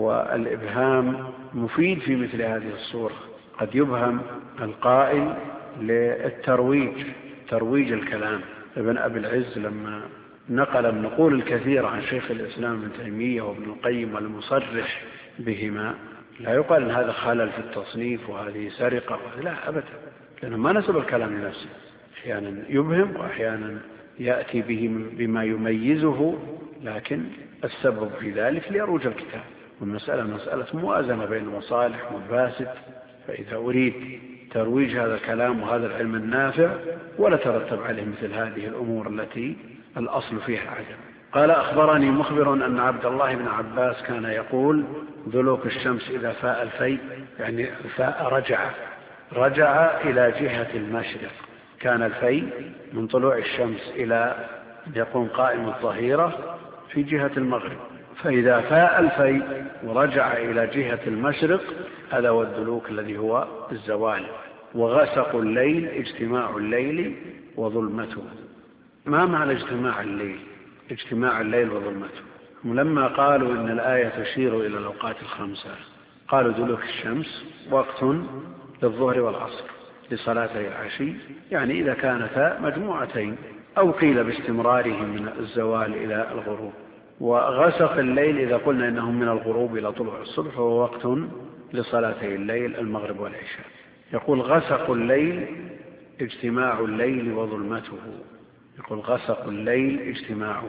والإبهام مفيد في مثل هذه الصورة. قد يبهم القائل للترويج ترويج الكلام. ابن أبي العز لما نقل النقول الكثيرة عن شيخ الإسلام ابن تيمية وابن القيم والمصرح بهما، لا يقال أن هذا خلل في التصنيف وهذه سرقة، لا أبدا، لأنه ما نسب الكلام لنفسه. أحيانا يبهم وأحيانا يأتي به بما يميزه، لكن السبب في ذلك ليروج الكتاب. والمسألة مسألة موازنة بين المصالح والمفاسد، فإذا أريد ترويج هذا الكلام وهذا العلم النافع ولا ترتب عليه مثل هذه الأمور التي الأصل فيها عدم. قال أخبرني مخبر أن عبد الله بن عباس كان يقول دلوك الشمس إذا فاء الفي، يعني الفاء رجع رجع إلى جهة المشرق. كان الفي من طلوع الشمس إلى أن يقوم قائم الظهيرة في جهة المغرب، فإذا فاء الفي ورجع إلى جهة المشرق هذا هو الدلوك الذي هو الزوال. وغسق الليل اجتماع الليل وظلمته. ما معنى اجتماع الليل؟ اجتماع الليل وظلمته. ولما قالوا إن الآية تشير إلى الأوقات الخمسة، قالوا دلوك الشمس وقت للظهر والعصر لصلاتي العشي، يعني إذا كانتا مجموعتين، أو قيل باستمرارهم من الزوال إلى الغروب. وغسق الليل إذا قلنا إنهم من الغروب إلى طلوع الصبح، وهو وقت لصلاتي الليل المغرب والعشاء. يقول غسق الليل اجتماع الليل وظلمته. يقول غسق الليل اجتماعه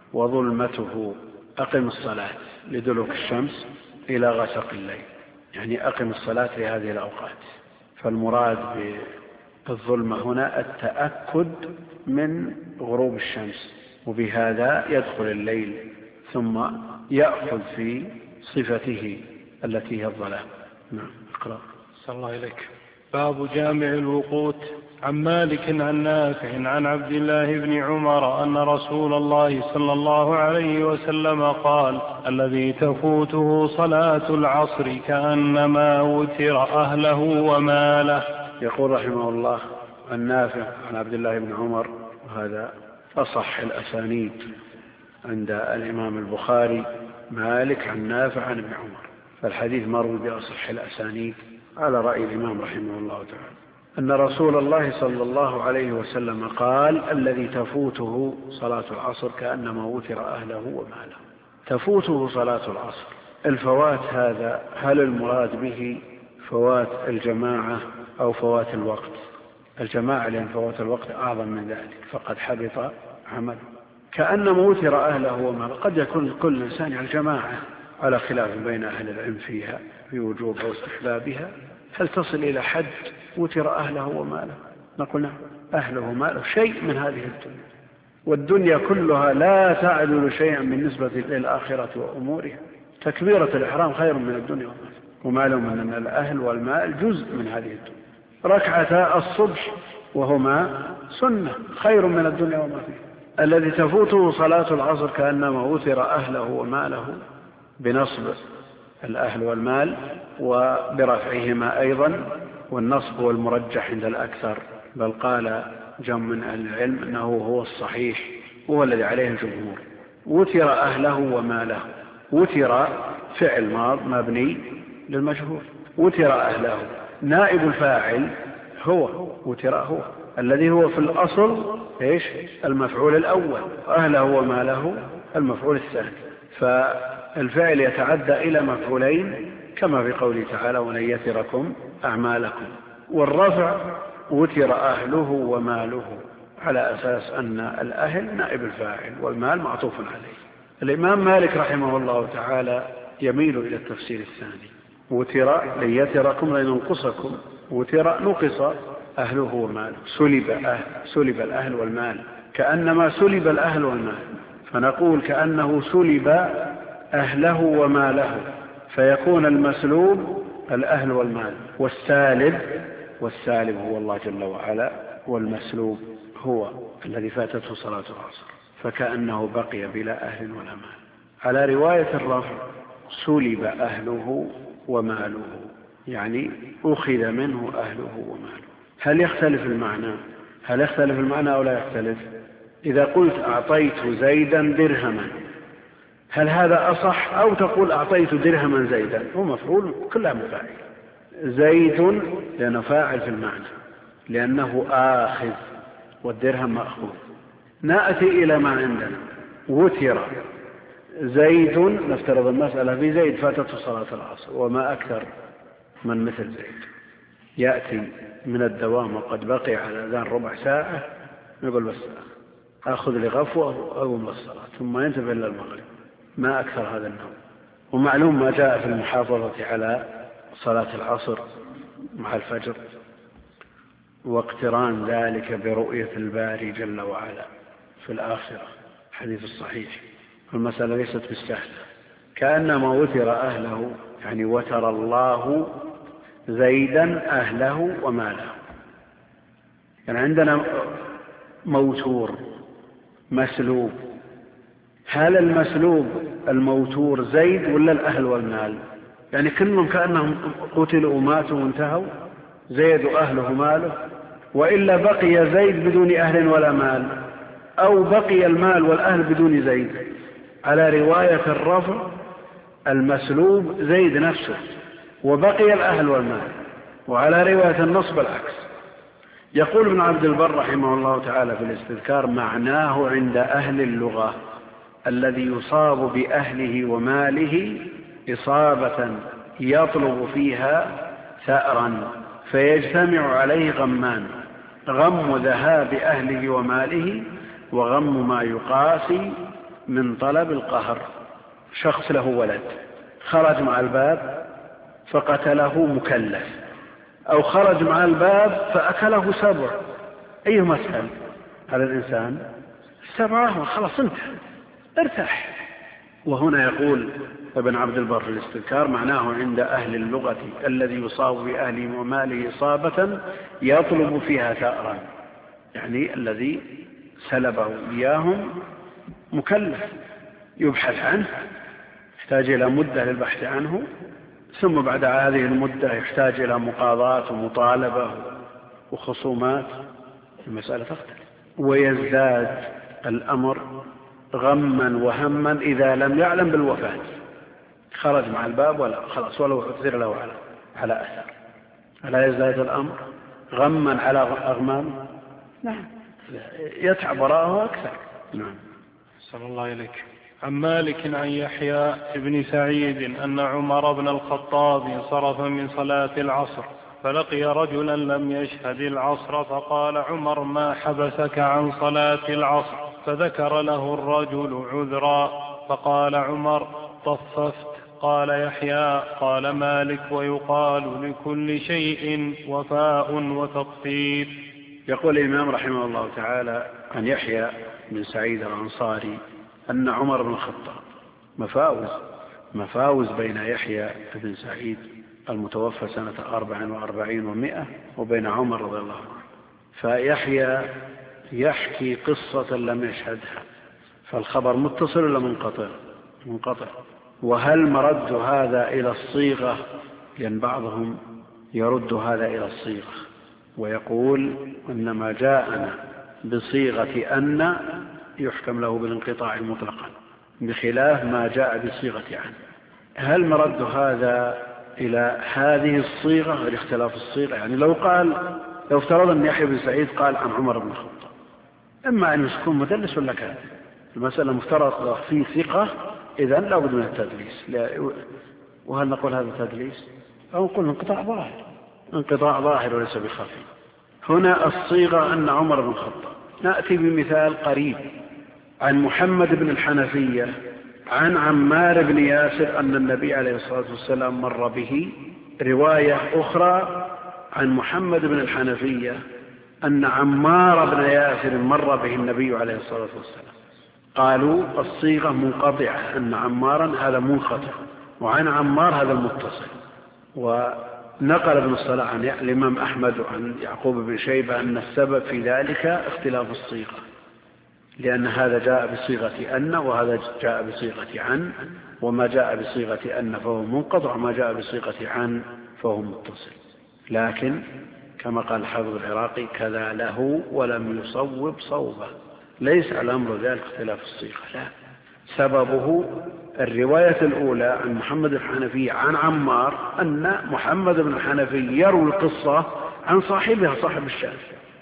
وظلمته. أقم الصلاة لدلوك الشمس إلى غسق الليل، يعني أقم الصلاة في هذه الأوقات. فالمراد الظلمة هنا التأكد من غروب الشمس، وبهذا يدخل الليل ثم يأخذ في صفته التي هي الظلام. نعم. اقرأ. صلى الله إليك. باب جامع الوقوت. عن مالك عن نافع عن عبد الله بن عمر أن رسول الله صلى الله عليه وسلم قال: الذي تفوته صلاة العصر كأنما وتر أهله وماله. يقول رحمه الله عن نافع عن عبد الله بن عمر، وهذا أصح الأسانيد عند الإمام البخاري، مالك عن نافع عن ابن عمر، فالحديث مروي بأصح الأسانيد على رأي الإمام رحمه الله تعالى، أن رسول الله صلى الله عليه وسلم قال: الذي تفوته صلاة العصر كأنما وتر أهله وماله. تفوته صلاة العصر، الفوات هذا هل المراد به فوات الجماعة أو فوات الوقت؟ الجماعة، لأن فوات الوقت أعظم من ذلك فقد حبط عمله. كأنما وتر أهله وماله، قد يكون كل إنسان على الجماعة على خلاف بين أهل العلم فيها في وجوب أو استحبابها. هل تصل إلى حد وتر أهله وماله؟ نقول نعم، أهله وماله شيء من هذه الدنيا، والدنيا كلها لا تعدل شيئا بالنسبة للآخرة وأمورها. تكبيرة الإحرام خير من الدنيا وماله، ومعلوم أن الأهل والمال جزء من هذه الدنيا. ركعتا الصبح وهما سنة خير من الدنيا وما فيها. الذي تفوته صلاة العصر كأنما وتر أهله وماله، بنصب الأهل والمال وبرفعهما أيضا، والنصب هو المرجح عند الأكثر، بل قال جمع من أهل العلم أنه هو الصحيح وهو الذي عليه الجمهور. وتر أهله وماله، وتر فعل ماض مبني للمجهول، وتر أهله نائب الفاعل هو وتر، هو الذي هو في الأصل إيش؟ المفعول الأول، أهله وماله المفعول الثاني، فالفعل يتعدى إلى مفعولين كما في قوله تعالى: ولن يتركم أعمالكم. والرفع وتر أهله وماله، على أساس أن الأهل نائب الفاعل والمال معطوف عليه. الإمام مالك رحمه الله تعالى يميل إلى التفسير الثاني: وتر لن يتركم لن ينقصكم، وتر نقص أهله وماله، سلب, أهل سلب الأهل والمال، كأنما سلب الأهل والمال، فنقول كأنه سلب أهله وماله، فيكون المسلوب الأهل والمال، والسالب والسالب هو الله جل وعلا، والمسلوب هو الذي فاتته صلاة العصر، فكأنه بقي بلا أهل ولا مال. على رواية الرفع: سلب أهله وماله، يعني أخذ منه أهله وماله. هل يختلف المعنى؟ هل يختلف المعنى أو لا يختلف؟ إذا قلت أعطيت زيدا درهما، هل هذا أصح أو تقول أعطيت درهما زيدا؟ هو مفعول كلها مفاعل. زيد لأنه فاعل في المعنى، لأنه آخذ والدرهم مأخوذ. نأتي إلى ما عندنا: وتر زيد، نفترض المسألة في زيد فاتته صلاة العصر، وما أكثر من مثل زيد يأتي من الدوام وقد بقي على الأذان ربع ساعة، يقول بس أخذ لي غفوة أقوم للصلاة، ثم ينتبه إلى المغرب. ما أكثر هذا النوم. ومعلوم ما جاء في المحافظة على صلاة العصر مع الفجر، واقتران ذلك برؤية الباري جل وعلا في الآخرة، حديث الصحيح. المسألة ليست بالسهلة. كأنما وتر أهله، يعني وتر الله زيدا أهله وماله. يعني عندنا موتور مسلوب، هل المسلوب الموتور زيد ولا الأهل والمال؟ يعني كلهم كأنهم قتلوا وماتوا وانتهوا، زيد أهله ماله، وإلا بقي زيد بدون أهل ولا مال، أو بقي المال والأهل بدون زيد. على رواية الرفع المسلوب زيد نفسه وبقي الأهل والمال، وعلى رواية النصب العكس. يقول ابن عبد البر رحمه الله تعالى في الاستذكار: معناه عند أهل اللغة الذي يصاب بأهله وماله إصابة يطلب فيها ثأرا فيجتمع عليه غمان: غم ذهاب أهله وماله، وغم ما يقاسي من طلب القهر. شخص له ولد خرج مع الباب فقتله مكلف، أو خرج مع الباب فأكله سبع، أيهما أسهل على الإنسان؟ السبعة، خلاص انتهى ارتاح. وهنا يقول ابن عبد البر في الاستذكار معناه عند أهل اللغة الذي يصاب بأهله وماله إصابة يطلب فيها ثأرا، يعني الذي سلبه إياهم مكلف يبحث عنه، يحتاج إلى مدة للبحث عنه، ثم بعد هذه المدة يحتاج إلى مقاضاة ومطالبة وخصومات، المسألة تختلف. ويزداد الأمر غما وهما إذا لم يعلم بالوفاة، خرج مع الباب ولا خلاص ولو عثر له على على أثر، ألا يزداد الأمر غما على أغمام؟ نعم، يتعب وراءه أكثر. نعم. صلى الله إليك. عن مالك عن يحيى بن سعيد أن عمر بن الخطاب انصرف من صلاة العصر فلقي رجلا لم يشهد العصر، فقال عمر: ما حبسك عن صلاة العصر؟ فذكر له الرجل عذرا، فقال عمر: طففت. قال يحيى: قال مالك: ويقال لكل شيء وفاء وتطفيف. يقول الإمام رحمه الله تعالى عن يحيى بن سعيد الأنصاري أن عمر بن الخطاب مفاوز مفاوز بين يحيى بن سعيد المتوفى سنة أربع وأربعين ومائة وبين عمر رضي الله عنه. فيحيى يحكي قصة لم يشهدها، فالخبر متصل ولا منقطع؟ منقطع. وهل مرد هذا إلى الصيغة؟ لأن بعضهم يرد هذا إلى الصيغة ويقول إنما جاءنا بصيغة أن يحكم له بالانقطاع مطلقا، بخلاف ما جاء بصيغة عن. هل مرد هذا إلى هذه الصيغة غير اختلاف الصيغة؟ يعني لو قال لو افترض أن يحيى بن سعيد قال عن عمر بن الخطاب، إما أن يكون مدلس ولا كاذب، المسألة مفترض في ثقة، إذن لا بد من التدليس. وهل نقول هذا تدليس أو نقول انقطاع ظاهر؟ انقطاع ظاهر وليس بخفي. هنا الصيغة أن عمر بن الخطاب. نأتي بمثال قريب عن محمد بن الحنفية عن عمار بن ياسر أن النبي عليه الصلاة والسلام مر به. رواية أخرى عن محمد بن الحنفية أن عمار بن ياسر مر به النبي عليه الصلاة والسلام. قالوا الصيغة منقطعة، أن عمارا هذا منقطع وعن عمار هذا المتصل. ونقل ابن الصلاح عن الإمام أحمد وعن يعقوب بن شيبة أن السبب في ذلك اختلاف الصيغة، لأن هذا جاء بصيغة أن وهذا جاء بصيغة عن، وما جاء بصيغة أن فهو منقطع وما جاء بصيغة عن فهو متصل. لكن كما قال الحافظ العراقي: كذا له ولم يصوب صوبه. ليس الأمر ذلك اختلاف الصيغة، لا، سببه الرواية الأولى عن محمد الحنفي عن عمار أن محمد بن الحنفي يروي القصة عن صاحبها صاحب الشأن.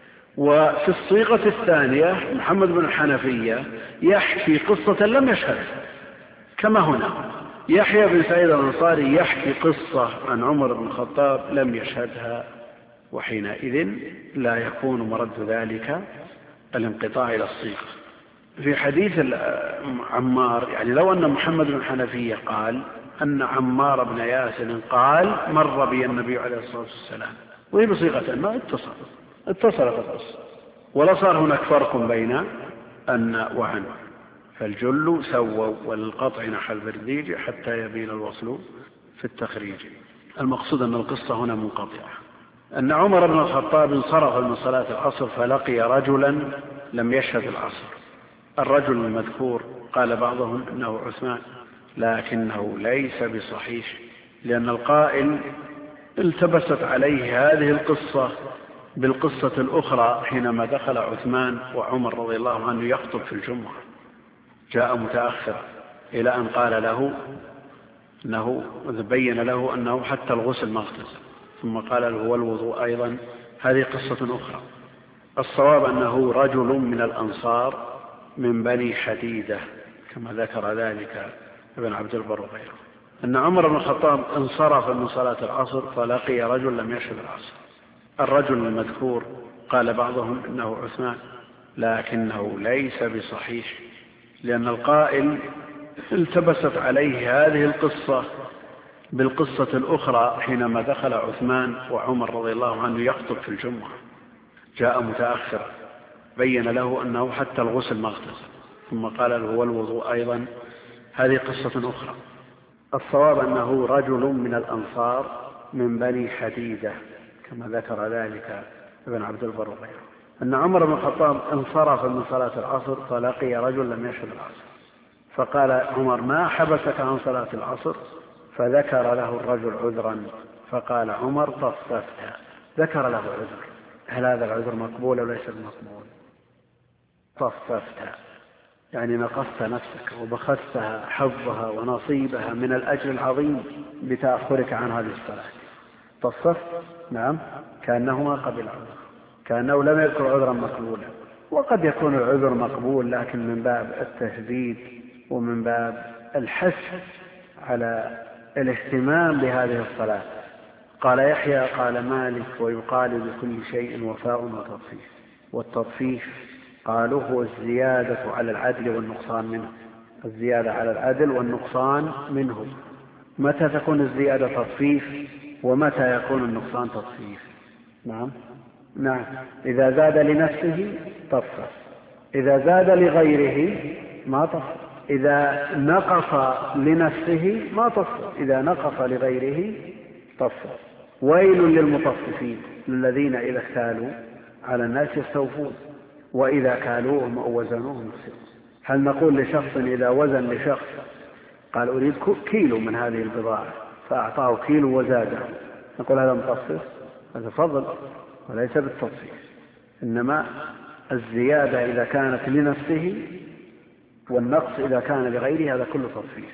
وفي الصيغة الثانية محمد بن الحنفية يحكي قصة لم يشهدها، كما هنا يحيى بن سعيد الأنصاري يحكي قصة عن عمر بن الخطاب لم يشهدها، وحينئذ لا يكون مرد ذلك الانقطاع إلى الصيغة. في حديث عمار، يعني لو أن محمد بن الحنفية قال أن عمار بن ياسر قال مر بي النبي عليه الصلاة والسلام، وهي بصيغة ما اتصل اتصلت القصة ولا صار هناك فرق بين أن وعن، فالجل سووا وللقطع نحى البرديج حتى يبين الوصل في التخريج. المقصود أن القصة هنا منقطعة. أن عمر بن الخطاب انصرف من صلاة العصر فلقي رجلا لم يشهد العصر. الرجل المذكور قال بعضهم إنه عثمان، لكنه ليس بصحيح، لأن القائل التبست عليه هذه القصة بالقصة الأخرى حينما دخل عثمان وعمر رضي الله عنه يخطب في الجمعة، جاء متأخر إلى أن قال له أنه بين له أنه حتى الغسل ما اغتسل، ثم قال له والوضوء أيضا. هذه قصة أخرى. الصواب أنه رجل من الأنصار من بني حديدة كما ذكر ذلك ابن عبد البر وغيره، أن عمر بن الخطاب انصرف من صلاة العصر فلقي رجل لم يشهد العصر. الرجل المذكور قال بعضهم إنه عثمان، لكنه ليس بصحيح، لأن القائل التبست عليه هذه القصة بالقصة الأخرى حينما دخل عثمان وعمر رضي الله عنه يخطب في الجمعة، جاء متأخرا بين له أنه حتى الغسل ما اغتسل، ثم قال له والوضوء أيضا. هذه قصة أخرى. الصواب أنه رجل من الأنصار من بني حديدة كما ذكر ذلك ابن عبد البر وغيره، أن عمر بن الخطاب انصرف من صلاة العصر فلقي رجل لم يشهد العصر، فقال عمر ما حبسك عن صلاة العصر؟ فذكر له الرجل عذرا، فقال عمر طففت. ذكر له عذر، هل هذا العذر مقبول أو ليس مقبول؟ طففت يعني نقصت نفسك وبخستها حظها ونصيبها من الأجر العظيم بتأخرك عن هذه الصلاة. طففت نعم، كأنه ما قبل عذر، كأنه لم يذكر عذرا مقبولا. وقد يكون العذر مقبول لكن من باب التشديد ومن باب الحث على الاهتمام بهذه الصلاة. قال يحيى قال مالك ويقال لكل شيء وفاء وتطفيف. والتطفيف قالوا هو الزيادة على العدل والنقصان منه، الزيادة على العدل والنقصان منه. متى تكون الزيادة تطفيف ومتى يكون النقصان تطفيف؟ نعم نعم إذا زاد لنفسه طفف، إذا زاد لغيره ما طفف، إذا نقص لنفسه ما طفف، إذا نقص لغيره طفف. ويل للمطففين الذين إذا اكتالوا على الناس يستوفون وإذا كالوهم أو وزنوهم يخسرون. هل نقول لشخص إذا وزن لشخص قال أريد كيلو من هذه البضاعة فأعطاه كيلو وزاده نقول هذا مطفف؟ هذا فضل وليس بالتطفيف. إنما الزيادة إذا كانت لنفسه والنقص إذا كان لغيره هذا كله تطفيف،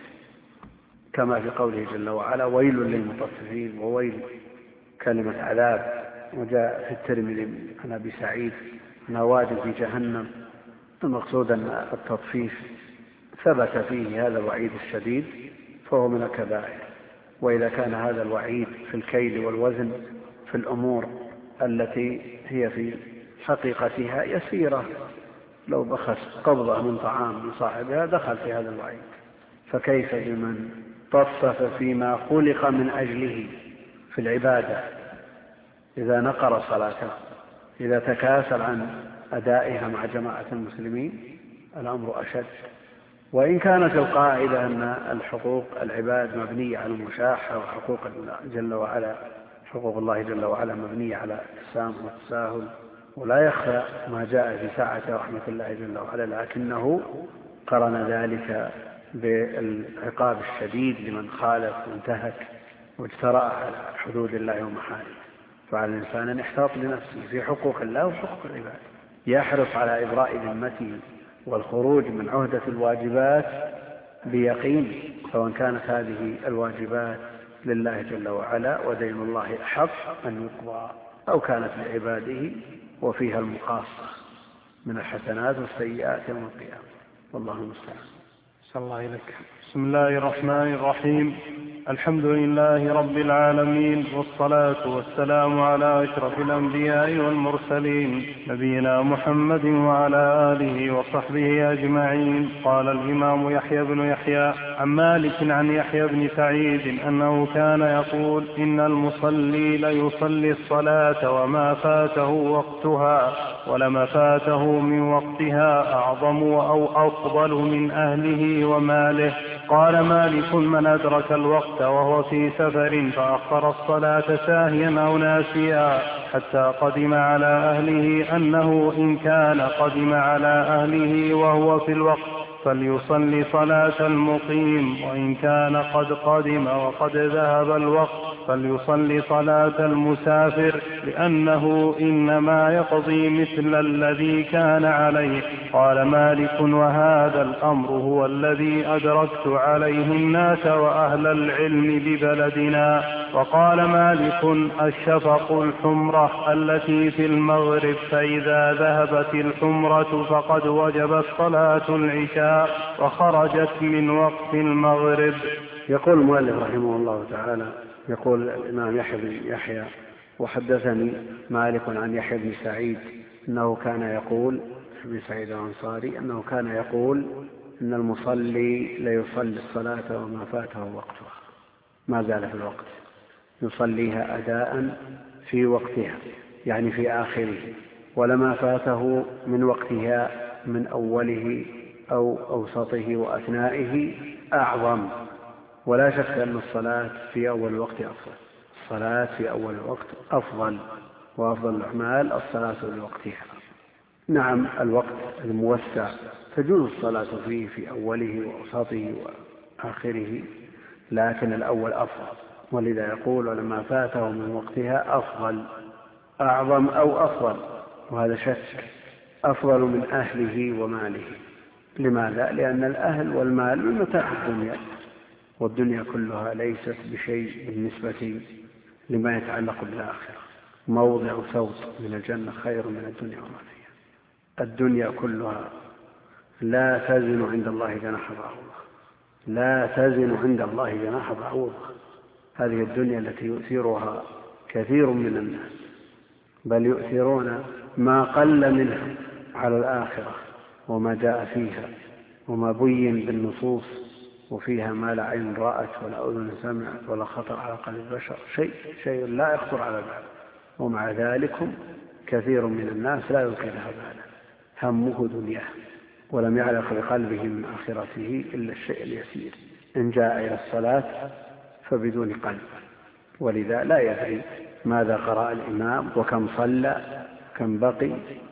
كما في قوله جل وعلا ويل للمطففين، وويل كلمة عذاب. وجاء في الترمذي عن أبي سعيد نواد في جهنم. المقصود أن التطفيف ثبت فيه هذا الوعيد الشديد فهو من الكبائر. وإذا كان هذا الوعيد في الكيل والوزن في الأمور التي هي في حقيقتها يسيرة، لو بخس قبضة من طعام لصاحبها دخل في هذا الوعيد، فكيف بمن طفف فيما خلق من أجله في العبادة إذا نقر صلاته، إذا تكاسل عن أدائها مع جماعة المسلمين الأمر أشد. وإن كانت القاعدة أن الحقوق العباد مبنية على المشاحة وحقوق جل وعلا حقوق الله جل وعلا مبنية على التسامح والتساهل ولا يخفى ما جاء في ساعة رحمة الله جل وعلا، لكنه قرن ذلك بالعقاب الشديد لمن خالف وانتهك واجترأ على حدود الله ومحارمه. فعلى الإنسان أن يحتاط لنفسه في حقوق الله وحقوق العباد، يحرص على إبراء ذمته والخروج من عهدة الواجبات بيقين، سواء كانت هذه الواجبات لله جل وعلا ودين الله أحق أن يقضى أو كانت لعباده وفيها المقاصة من الحسنات والسيئات يوم القيامة. والله المستعان. صلى الله إليك. بسم الله الرحمن الرحيم. الحمد لله رب العالمين، والصلاة والسلام على أشرف الأنبياء والمرسلين نبينا محمد وعلى آله وصحبه أجمعين. قال الإمام يحيى بن يحيى عن مالك عن يحيى بن سعيد أنه كان يقول إن المصلي ليصلي الصلاة وما فاته وقتها ولما فاته من وقتها أعظم أو أفضل من أهله وماله. قال مالك من أدرك الوقت وهو في سفر فأخر الصلاة ساهيا أو ناسيا حتى قدم على أهله أنه إن كان قدم على أهله وهو في الوقت فليصلي صلاة المقيم، وإن كان قد قدم وقد ذهب الوقت فليصلي صلاة المسافر، لأنه إنما يقضي مثل الذي كان عليه. قال مالك وهذا الأمر هو الذي أدركت عليه الناس وأهل العلم ببلدنا. وقال مالك الشفق الحمرة التي في المغرب، فإذا ذهبت الحمرة فقد وجبت صلاة العشاء وخرجت من وقت المغرب. يقول المؤلف رحمه الله تعالى يقول الإمام يحيى بن يحيى وحدثني مالك عن يحيى بن سعيد أنه كان يقول ابن سعيد الأنصاري أنه كان يقول إن المصلي ليصلي الصلاة وما فاته وقتها. ما زال في الوقت، يصليها أداء في وقتها يعني في آخره، ولما فاته من وقتها من أوله أو أوسطه وأثنائه أعظم. ولا شك أن الصلاة في أول الوقت أفضل، الصلاة في أول الوقت أفضل، وأفضل الأعمال الصلاة لوقتها. نعم الوقت الموسع تجوز الصلاة فيه في أوله وأوسطه وآخره، لكن الأول أفضل، ولذا يقول لما فاته من وقتها أفضل، أعظم أو أفضل، وهذا شك، أفضل من أهله وماله. لماذا؟ لأن الأهل والمال من متاع الدنيا، والدنيا كلها ليست بشيء بالنسبة لما يتعلق بالآخرة. موضع صوت من الجنة خير من الدنيا وما فيها. الدنيا كلها لا تزن عند الله جناح بعوضة، لا تزن عند الله جناح بعوضة. هذه الدنيا التي يؤثرها كثير من الناس، بل يؤثرون ما قل منها على الآخرة وما جاء فيها وما بين بالنصوص، وفيها ما لا عين رأت ولا أذن سمعت ولا خطر على قلب البشر، شيء شيء لا يخطر على بال. ومع ذلك كثير من الناس لا يلقي لها بالا، همه دنياه، ولم يعلق بقلبه من آخرته إلا الشيء اليسير. إن جاء إلى الصلاة فبدون قلب، ولذا لا يدري ماذا قرأ الإمام وكم صلى كم بقي،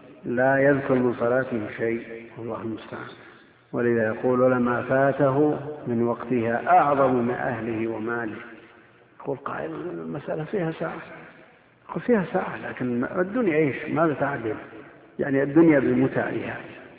لا يذكر من صلاته شيء، والله المستعان. ولذا يقول لما فاته من وقتها أعظم من أهله وماله. يقول قائل المسألة فيها ساعة، يقول فيها ساعة، لكن الدنيا إيش؟ ماذا تعدل؟ يعني الدنيا بمتعها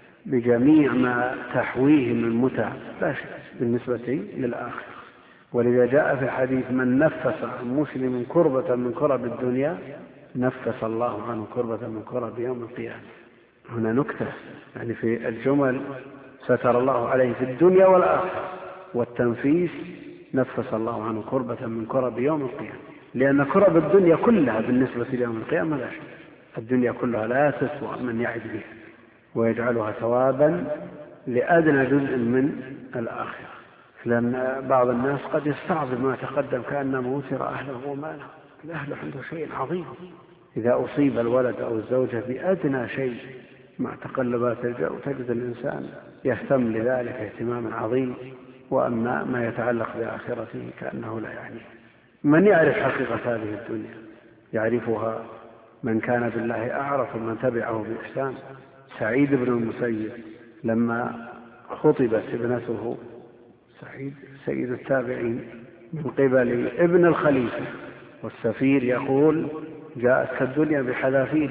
بجميع ما تحويه من متع لا شيء بالنسبة للآخرة. ولذا جاء في حديث من نفس عن مسلم كربة من كرب الدنيا نفس الله عنه كربة من كرب يوم القيامة. هنا نكتة، يعني في الجمل ستر الله عليه في الدنيا والآخرة، والتنفيس نفس الله عنه كربة من كرب يوم القيامة، لأن كرب الدنيا كلها بالنسبة ليوم القيامة لا شيء. الدنيا كلها لا تسوى من يعد بها، ويجعلها ثوابا لأدنى جزء من الآخرة. لأن بعض الناس قد يستعظم ما تقدم كأنما وتر أهله وماله. الأهل عنده شيء عظيم، إذا أصيب الولد أو الزوجة بأدنى شيء مع تقلبات الجو تجد الإنسان يهتم لذلك اهتماما عظيما، وأما ما يتعلق بآخرته كأنه لا يعنيه. من يعرف حقيقة هذه الدنيا يعرفها من كان بالله أعرف ومن تبعه بإحسان. سعيد بن المسيب لما خطبت ابنته، سعيد سيد التابعين، من قبل ابن الخليفة والسفير يقول جاءتك الدنيا بحذافير،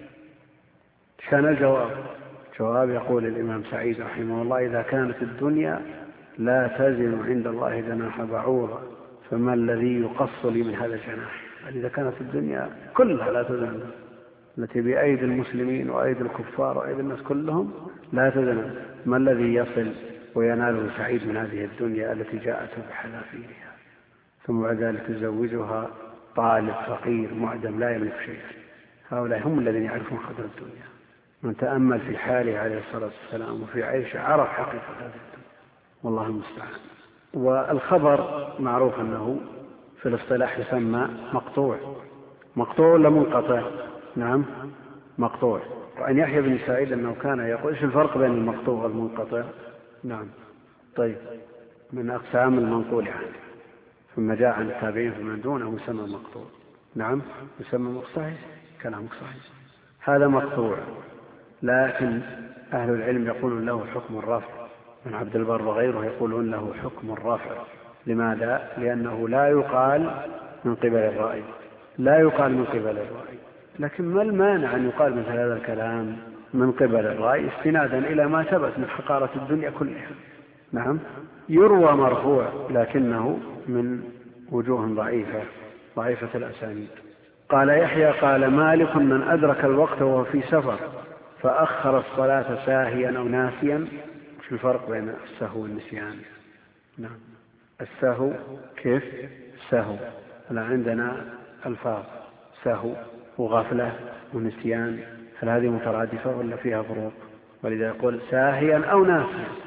كان الجواب جواب يقول الإمام سعيد رحمه الله إذا كانت الدنيا لا تزن عند الله جناح بعوضة فما الذي يقص لي من هذا الجناح؟ إذا كانت الدنيا كلها لا تزن، التي بأيدي المسلمين وأيدي الكفار وأيدي الناس كلهم لا تزن، ما الذي يصل ويناله سعيد من هذه الدنيا التي جاءته بحذافيرها؟ ثم بعد ذلك يزوجها طالب فقير معدم لا يملك شيئا. هؤلاء هم الذين يعرفون قدر الدنيا. من تأمل في حاله عليه الصلاة والسلام وفي عيشه عرف حقيقة هذه الدنيا، والله المستعان. والخبر معروف أنه في الاصطلاح يسمى مقطوع. مقطوع ولا منقطع؟ نعم مقطوع. وعن يحيى بن سعيد أنه كان يقول ايش الفرق بين المقطوع والمنقطع؟ نعم طيب، من أقسام المنقول عنه، ثم جاء عن التابعين فمن دونه يسمى مقطوع. نعم يسمى صحيح، كلامك صحيح، هذا مقطوع. لكن أهل العلم يقولون له حكم الرفع، من عبد البر وغيره يقولون له حكم الرفع. لماذا؟ لأنه لا يقال من قبل الرأي، لا يقال من قبل الرأي. لكن ما المانع أن يقال مثل هذا الكلام من قبل الرأي استنادا إلى ما ثبت من حقارة الدنيا كلها؟ نعم يروى مرفوع لكنه من وجوه ضعيفة ضعيفة الأسانيد. قال يحيى قال مالك من أدرك الوقت وهو في سفر فأخر الصلاة ساهيا أو ناسيا. وش الفرق بين السهو والنسيان؟ نعم السهو كيف؟ سهو هل عندنا الفاظ سهو وغفلة ونسيان، هل هذه مترادفة ولا فيها فروق؟ ولذا يقول ساهيا أو ناسيا،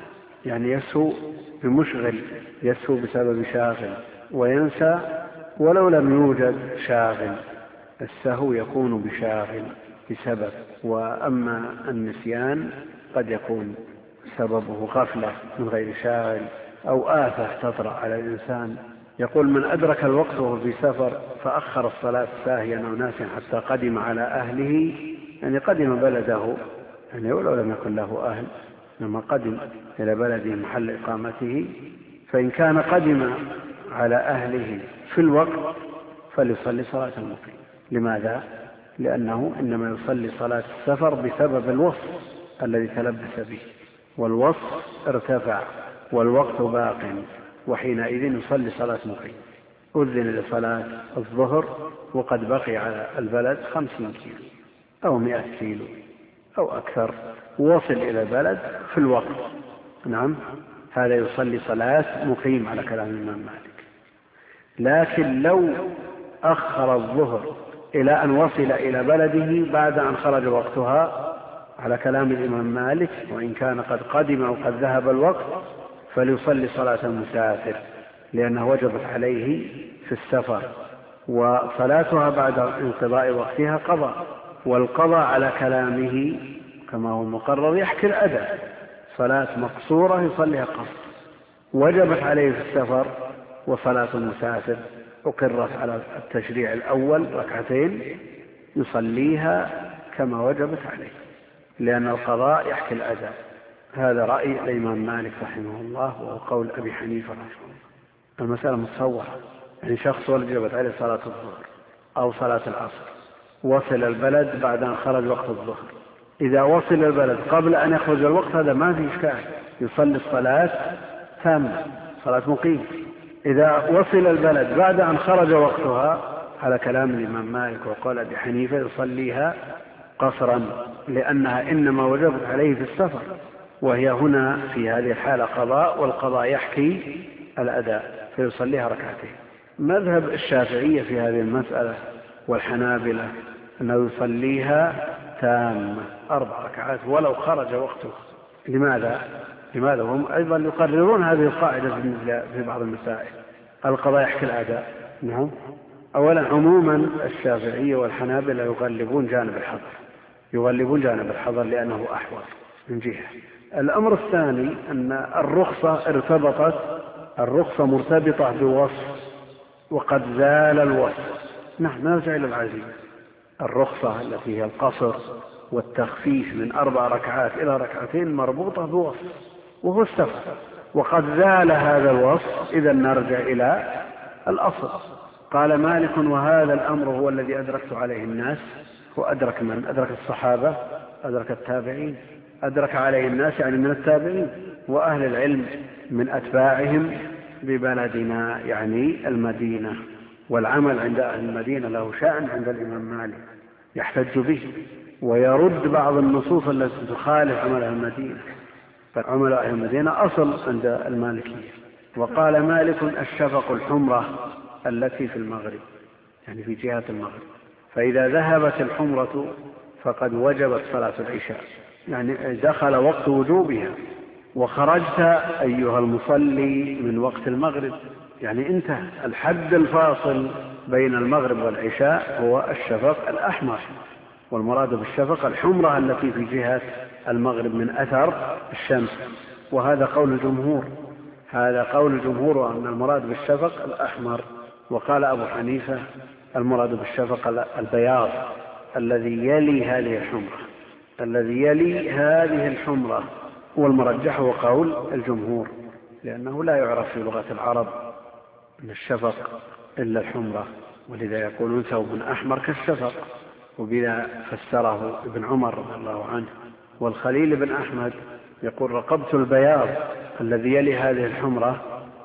يعني يسهو بمشغل، يسهو بسبب شاغل، وينسى ولو لم يوجد شاغل. السهو يكون بشاغل بسبب، وأما النسيان قد يكون سببه غفلة من غير شاغل أو آفة تطرأ على الإنسان. يقول من أدرك الوقت وهو في سفر فأخر الصلاة ساهيا أو ناسيا حتى قدم على أهله، يعني قدم بلده، يعني ولو لم يكن له أهل، لما قدم إلى بلده محل إقامته، فإن كان قدم على أهله في الوقت فليصلي صلاة المقيم. لماذا؟ لأنه إنما يصلي صلاة السفر بسبب الوصف الذي تلبس به، والوصف ارتفع والوقت باق، وحينئذ يصلي صلاة مقيم. أذن لصلاة الظهر وقد بقي على البلد خمسين كيلو أو مئة كيلو أو أكثر، وصل إلى البلد في الوقت، نعم، هذا يصلي صلاة مقيم على كلام الإمام مالك. لكن لو أخر الظهر إلى أن وصل إلى بلده بعد أن خرج وقتها على كلام الإمام مالك، وإن كان قد قدم وقد ذهب الوقت، فليصلي صلاة المسافر لأنه وجبت عليه في السفر، وصلاتها بعد انقضاء وقتها قضاء، والقضاء على كلامه كما هو مقرر يحكي الأداء. صلاة مقصورة يصليها قصر وجبت عليه في السفر، وصلاة المسافر أقرت على التشريع الأول ركعتين يصليها كما وجبت عليه، لأن القضاء يحكي الأداء. هذا رأي الإمام مالك رحمه الله، وهو قول أبي حنيفة رحمه الله. المسألة متصورة، يعني شخص وجبت عليه صلاة الظهر أو صلاة العصر، وصل البلد بعد أن خرج وقت الظهر، إذا وصل البلد قبل أن يخرج الوقت هذا ما في إشكال، يصلي الصلاة تامة، صلاة مقيم. إذا وصل البلد بعد أن خرج وقتها على كلام الإمام مالك وقال أبي حنيفة يصليها قصرا، لأنها إنما وجبت عليه في السفر، وهي هنا في هذه الحالة قضاء، والقضاء يحكي الأداء، فيصليها ركعتين. مذهب الشافعية في هذه المسألة والحنابلة أنه يصليها تامة أربع ركعات ولو خرج وقته. لماذا؟ لماذا هم أيضا يقررون هذه القاعدة في بعض المسائل، القضاء يحكي الأداء. نعم. أولا عموما الشافعية والحنابلة يغلبون جانب الحظر، يغلبون جانب الحظر لأنه أحوط من جهة. الأمر الثاني أن الرخصة ارتبطت، الرخصة مرتبطة بوصف وقد زال الوصف. نحن نرجع إلى العزيز، الرخصة التي هي القصر والتخفيف من أربع ركعات إلى ركعتين مربوطة بوصف وهو السفر، وقد زال هذا الوصف، إذا نرجع إلى الأصل. قال مالك وهذا الأمر هو الذي أدركت عليه الناس. وأدرك من؟ أدرك الصحابة، أدرك التابعين، أدرك عليه الناس يعني من التابعين، وأهل العلم من أتباعهم ببلدنا يعني المدينة. والعمل عند أهل المدينة له شأن عند الإمام مالك يحتج به، ويرد بعض النصوص التي تخالف عمل أهل المدينة، فعمل أهل المدينة أصل عند المالكية. وقال مالك الشفق الحمرة التي في المغرب، يعني في جهة المغرب، فإذا ذهبت الحمرة فقد وجبت صلاة العشاء، يعني دخل وقت وجوبها، وخرجت أيها المصلي من وقت المغرب، يعني انتهى الحد الفاصل بين المغرب والعشاء هو الشفق الأحمر، والمراد بالشفق الحمرة التي في جهة المغرب من أثر الشمس. وهذا قول الجمهور، هذا قول الجمهور أن المراد بالشفق الأحمر. وقال أبو حنيفة المراد بالشفق البياض الذي يلي هذه الحمرة، الذي يلي هذه الحمرة. والمرجح هو قول الجمهور، لأنه لا يعرف في لغة العرب من الشفق إلا الحمرة، ولذا يقولون ثوب أحمر كالشفق، وبذا فسره ابن عمر رضي الله عنه. والخليل بن أحمد يقول رقبت البياض الذي يلي هذه الحمرة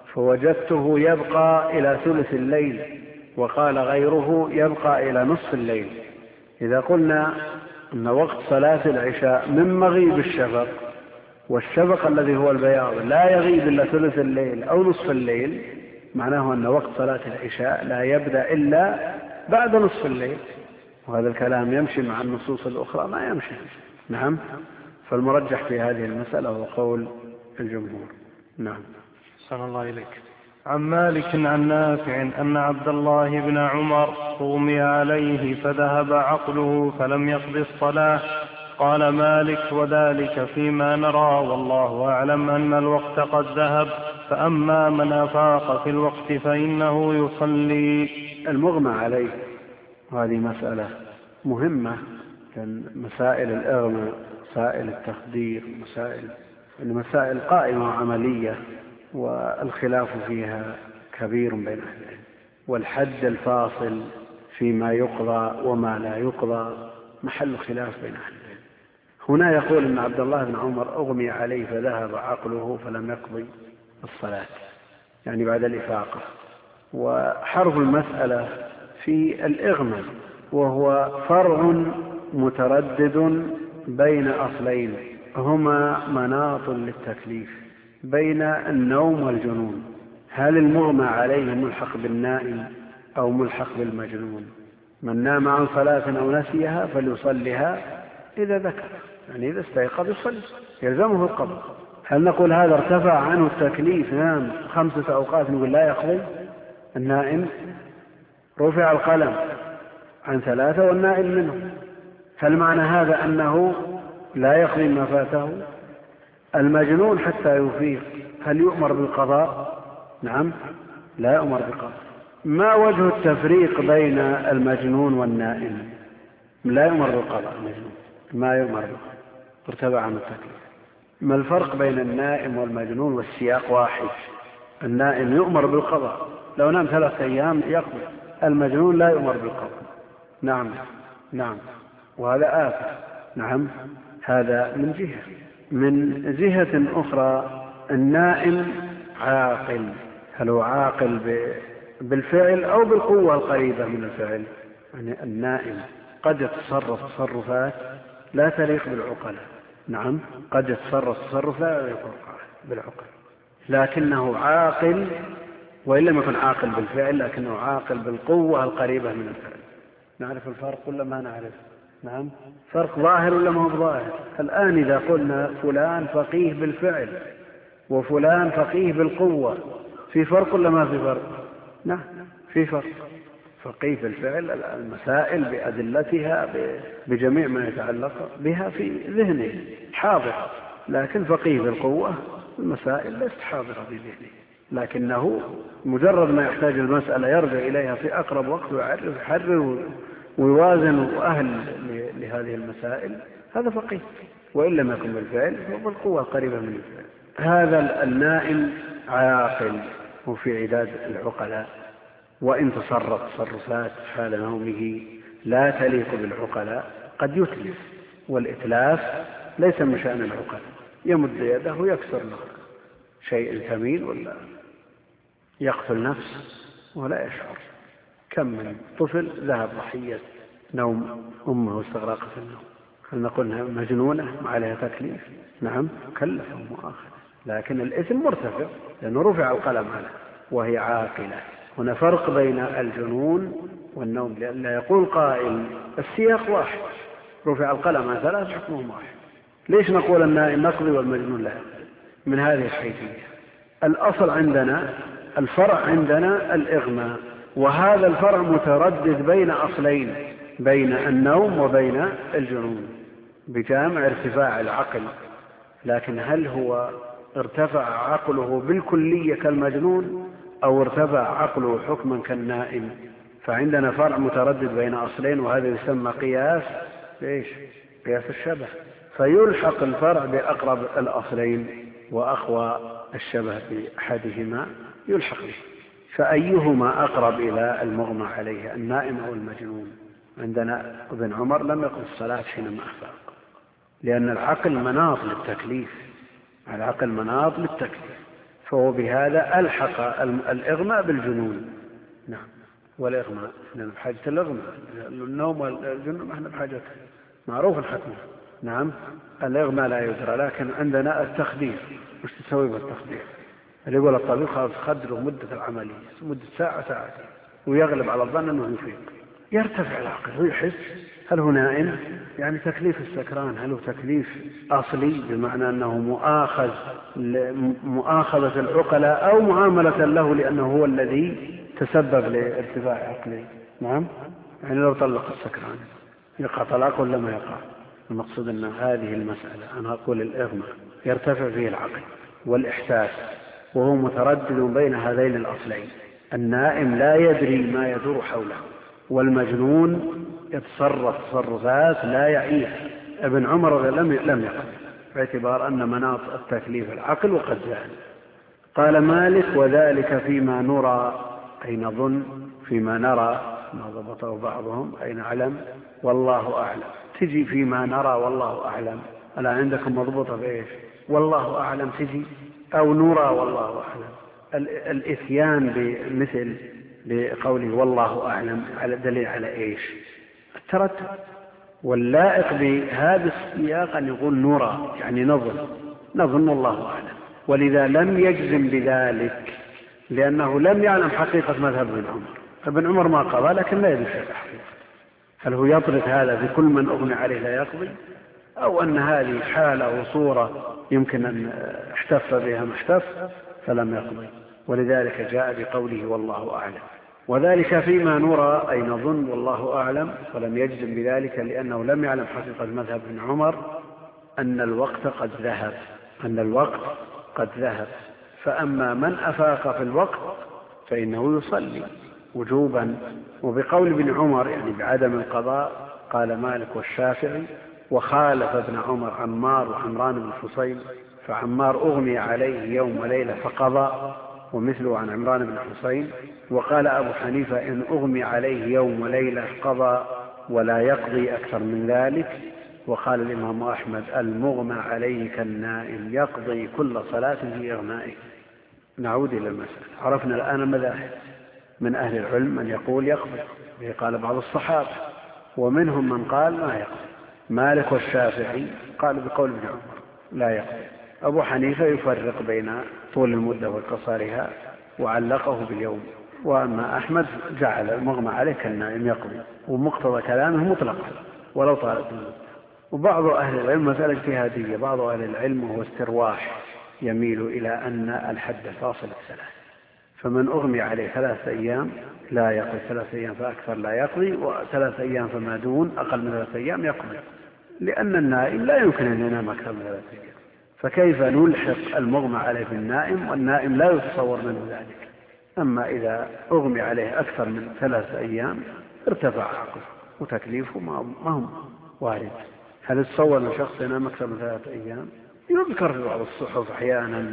فوجدته يبقى إلى ثلث الليل، وقال غيره يبقى إلى نصف الليل. إذا قلنا أن وقت صلاة العشاء من مغيب الشفق، والشفق الذي هو البياض لا يغيب إلا ثلث الليل أو نصف الليل، معناه أن وقت صلاة العشاء لا يبدأ إلا بعد نصف الليل، وهذا الكلام يمشي مع النصوص الأخرى ما يمشي. نعم. فالمرجح في هذه المسألة هو قول الجمهور. نعم. صلى الله إليك. عن مالك عن نافع أن عبد الله بن عمر أغمي عليه فذهب عقله فلم يقض الصلاة. قال مالك: وذلك فيما نرى، والله أعلم أن الوقت قد ذهب، فأما من أفاق في الوقت فإنه يصلي. المغمى عليه هذه مسألة مهمة، كان مسائل الإغماء، مسائل التخدير، مسائل المسائل قائمة وعملية، والخلاف فيها كبير بين أهل العلم، والحد الفاصل فيما يقضى وما لا يقضى محل خلاف بين أهل العلم. هنا يقول إن عبد الله بن عمر أغمي عليه فذهب عقله فلم يقضي الصلاة، يعني بعد الإفاقة. وحرف المسألة في الإغماء، وهو فرع متردد بين أصلين هما مناط للتكليف، بين النوم والجنون. هل المغمى عليه ملحق بالنائم أو ملحق بالمجنون؟ من نام عن صلاة أو نسيها فليصلها إذا ذكر، يعني إذا استيقظ يصلي، يلزمه القضاء. هل نقول هذا ارتفع عنه التكليف، نام خمسة أوقات، نقول لا يقضي؟ النائم رفع القلم عن ثلاثة والنائم منه، هل معنى هذا أنه لا يقضي ما فاته؟ المجنون حتى يفيق هل يؤمر بالقضاء؟ نعم، لا يؤمر بالقضاء. ما وجه التفريق بين المجنون والنائم؟ لا يؤمر بالقضاء المجنون، ما يؤمر بالقضاء، ارتفع عن التكليف. ما الفرق بين النائم والمجنون والسياق واحد؟ النائم يؤمر بالقضاء، لو نام ثلاثة أيام يقضي، المجنون لا يؤمر بالقضاء. نعم نعم، وهذا آثم. نعم، هذا من جهة. من جهة أخرى النائم عاقل، هل هو عاقل بالفعل أو بالقوة القريبة من الفعل؟ يعني النائم قد يتصرف تصرفات لا تليق بالعقلاء، نعم قد يتصرف تصرف لا يليق بالعقل، لكنه عاقل، وإن لم يكن عاقل بالفعل لكنه عاقل بالقوة القريبة من الفعل. نعرف الفرق ولا ما نعرف؟ نعم، فرق ظاهر ولا ما هو ظاهر؟ الآن إذا قلنا فلان فقيه بالفعل وفلان فقيه بالقوة، في فرق ولا ما في فرق؟ نعم في فرق. فقيه بالفعل المسائل بأدلتها بجميع ما يتعلق بها في ذهنه حاضر، لكن فقيه بالقوة المسائل ليست حاضرة في ذهنه، لكنه مجرد ما يحتاج المسألة يرجع إليها في أقرب وقت ويعرف يحرر ويوازن أهل لهذه المسائل، هذا فقيه. وإن لم يكن بالفعل فهو بالقوة القريبة من الفعل. هذا النائم عاقل وفي عداد العقلاء، وإن تصرف تصرفات حال نومه لا تليق بالعقلاء قد يتلف، والإتلاف ليس من شأن العقلاء، يمد يده يكسر له شيء ثمين ولا يقتل نفسه ولا يشعر. كم من طفل ذهب ضحية نوم أمه واستغرقت النوم، هل نقولها مجنونة ما عليها تكليف؟ نعم كلف مؤاخذة، لكن الإثم مرتفع لأنه رفع القلم عنها وهي عاقلة. هنا فرق بين الجنون والنوم، لأن يقول قائل السياق واحد، رفع القلم عن ثلاث حكمهم واحد، ليش نقول النائم نقضي والمجنون لا؟ من هذه الحيثية. الأصل عندنا الفرع عندنا الإغماء، وهذا الفرع متردد بين أصلين، بين النوم وبين الجنون بجامع ارتفاع العقل، لكن هل هو ارتفع عقله بالكلية كالمجنون أو ارتفع عقله حكما كالنائم؟ فعندنا فرع متردد بين أصلين، وهذا يسمى قياس ليش؟ قياس الشبه، فيلحق الفرع بأقرب الأصلين وأقوى الشبه بأحدهما يلحق به. فأيهما أقرب إلى المغمى عليه، النائم أو المجنون؟ عندنا ابن عمر لم يقل الصلاة حينما أفاق، لأن العقل مناط للتكليف، العقل مناط للتكليف، فهو بهذا ألحق الإغماء بالجنون. نعم، والإغماء احنا بحاجة الإغماء، النوم والجنون احنا بحاجة، معروف الحكم. نعم، الإغماء لا يدرى، لكن عندنا التخدير. وش تسوي بالتخدير؟ اللي يقول الطبيب خلاص خدره مدة العملية مدة ساعة ساعتين ويغلب على الظن أنه يفيق، يرتفع العقل ويحس هل هو نائم؟ يعني تكليف السكران هل هو تكليف أصلي بمعنى أنه مؤاخذ مؤاخذة العقلاء أو معاملة له لأنه هو الذي تسبب لارتفاع عقله؟ نعم، يعني لو طلق السكران يقع طلاق ولا ما يقع؟ المقصود أن هذه المسألة أنا أقول الإغماء يرتفع فيه العقل والإحساس وهو متردد بين هذين الأصلين. النائم لا يدري ما يدور حوله، والمجنون يتصرف تصرفات لا يعيها. ابن عمر لم لم يقل باعتبار أن مناط التكليف العقل وقد زال. قال مالك وذلك فيما نرى أي نظن، فيما نرى ما ضبطه بعضهم أي نعلم والله أعلم. تجي فيما نرى والله أعلم، ألا عندكم مضبوطة بإيش؟ والله أعلم تجي أو نرى والله أعلم. الإتيان بمثل بقوله والله أعلم على دليل على إيش؟ الترتب. واللائق بهذا السياق أن يقول نرى يعني نظن نظن الله أعلم، ولذا لم يجزم بذلك لأنه لم يعلم حقيقة مذهب ابن عمر. ابن عمر ما قضى لكن لا يدري حقيقة. هل هو يطلق هذا في كل من أغمي عليه لا يقضي، أو أن هذه حالة وصورة يمكن أن احتف بها ما احتف فلم يقضي، ولذلك جاء بقوله والله أعلم. وذلك فيما نرى أي نظن والله أعلم، ولم يجزم بذلك لأنه لم يعلم حقيقة مذهب ابن عمر أن الوقت قد ذهب أن الوقت قد ذهب فأما من أفاق في الوقت فإنه يصلي وجوبا. وبقول ابن عمر يعني بعدم القضاء قال مالك والشافعي، وخالف ابن عمر عمار وعمران بن حصين، فعمار أغمي عليه يوم وليلة فقضى ومثله عن عمران بن حصين. وقال أبو حنيفة إن أغمي عليه يوم وليلة قضى ولا يقضي أكثر من ذلك. وقال الإمام أحمد المغمى عليه كالنائم يقضي كل صلاة في إغمائه. نعود إلى المسألة. عرفنا الآن المذاهب، من أهل العلم من يقول يقضي به قال بعض الصحابة، ومنهم من قال ما يقضي. مالك والشافعي قالوا بقول ابن عمر لا يقضي. أبو حنيفة يفرق بين طول المدة وقصرها وعلقه باليوم. وأما أحمد جعل المغمى عليه كالنائم يقضي، ومقتضى كلامه مطلقا ولو طالت المدة. وبعض أهل العلم مسألة اجتهادية، بعض أهل العلم وهو استرواح يميل إلى أن الحد فاصل الثلاث، فمن أغمي عليه ثلاث أيام لا يقضي، ثلاث أيام فأكثر لا يقضي، وثلاث أيام فما دون أقل من ثلاث أيام يقضي، لأن النائم لا يمكن أن ينام أكثر من ثلاث أيام. فكيف نلحق المغمى عليه بالنائم والنائم لا يتصور منه ذلك؟ أما إذا أغمي عليه أكثر من ثلاث أيام ارتفع عقله وتكليفه ما هو وارد. هل يتصور أن شخص ينام أكثر من ثلاث أيام؟ يذكر في بعض الصحف أحيانا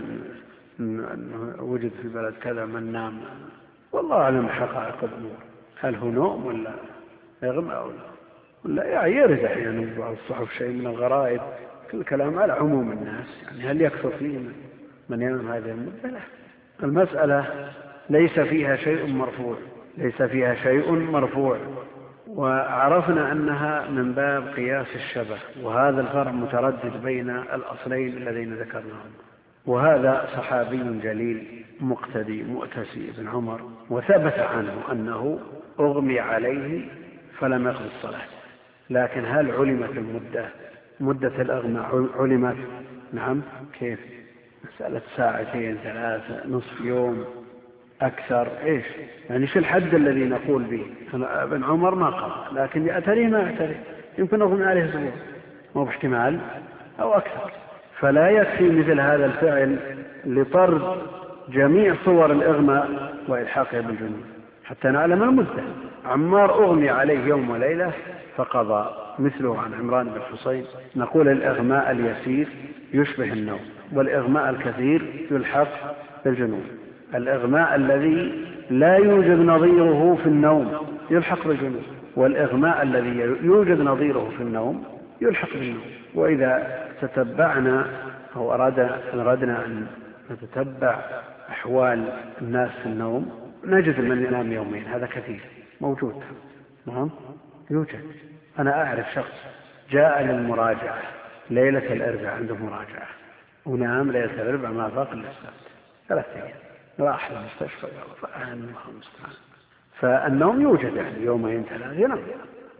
وجد في بلد كذا من نام، والله أعلم حقائق الأمور، هل هو نوم ولا يغمى أو لا ولا يعني يرد أحيانا في بعض الصحف شيء من الغرائب. كل كلام على عموم الناس، يعني هل يكثر فيه من ينام هذه المدة؟ لا. المسألة ليس فيها شيء مرفوع ليس فيها شيء مرفوع وعرفنا أنها من باب قياس الشبه، وهذا الفرع متردد بين الأصلين الذين ذكرناهم. وهذا صحابي جليل مقتدي مؤتسي ابن عمر، وثبت عنه أنه أغمي عليه فلم يقضي الصلاة. لكن هل علمت المدة مدة الأغمى علمت؟ نعم. كيف؟ مسألة ساعتين ثلاثة نصف يوم أكثر إيش يعني في الحد الذي نقول به. ابن عمر ما قضى لكن يأتريه ما يأتريه، يمكن أغمي عليه أسبوع مو باحتمال أو أكثر. فلا يكفي مثل هذا الفعل لطرد جميع صور الإغماء وإلحاقه بالجنون حتى نعلم المدة. عمار أغمي عليه يوم وليلة فقضى، مثله عن عمران بن حصين. نقول الإغماء اليسير يشبه النوم، والإغماء الكثير يلحق بالجنون. الإغماء الذي لا يوجد نظيره في النوم يلحق بالجنون، والإغماء الذي يوجد نظيره في النوم يلحق بالنوم. وإذا تتبعنا أو أردنا أن نتتبع أحوال الناس في النوم نجد من ينام يومين، هذا كثير موجود. نعم يوجد. أنا أعرف شخص جاء للمراجعة ليلة الأربعاء، عنده مراجعة ونام ليلة الأربعاء ما فاق إلا السبت ثلاث أيام، راح المستشفى فأنا الله المستعان. فالنوم يوجد يعني يومين ثلاثة ينام،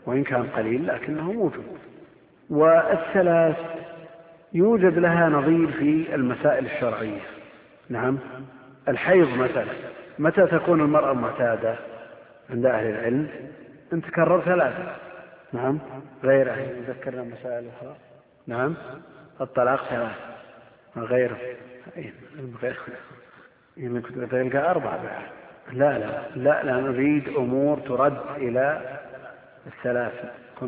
وإن كان قليل لكنه موجود. والثلاث يوجد لها نظير في المسائل الشرعية. نعم، الحيض مثلا متى تكون المرأة معتادة عند أهل العلم؟ إن تكرر ثلاثة. نعم، غيره يذكرنا مسائل أخرى. نعم، الطلاق ثلاثة غيره إن كنت تلقى أربعة بعد. لا لا لا لا نريد أمور ترد إلى الثلاثة.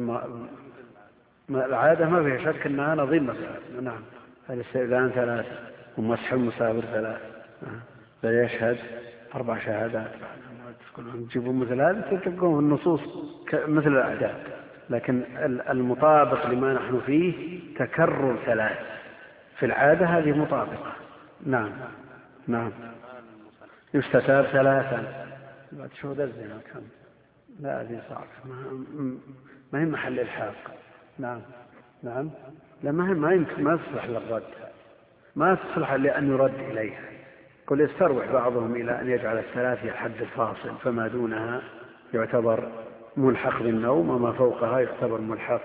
العادة ما فيها شك أنها نظير مسائل. نعم، الاستئذان ثلاثة ومسح المسافر ثلاثة بل يشهد أربع شهادات. تجيبون مثل هذا تلقون النصوص مثل الأعداد، لكن المطابق لما نحن فيه تكرر ثلاث في العادة هذه مطابقة. نعم نعم، يستتاب ثلاثا بعد شهود الزنا كم. لا هذه صعبة، ما هي محل الحاق. نعم نعم، لا ما هي ما يمكن ما تصلح للرد، ما تصلح لأن يرد إليها. قل يستروح بعضهم إلى أن يجعل الثلاث الحد الفاصل، فما دونها يعتبر ملحق بالنوم وما فوقها يعتبر ملحق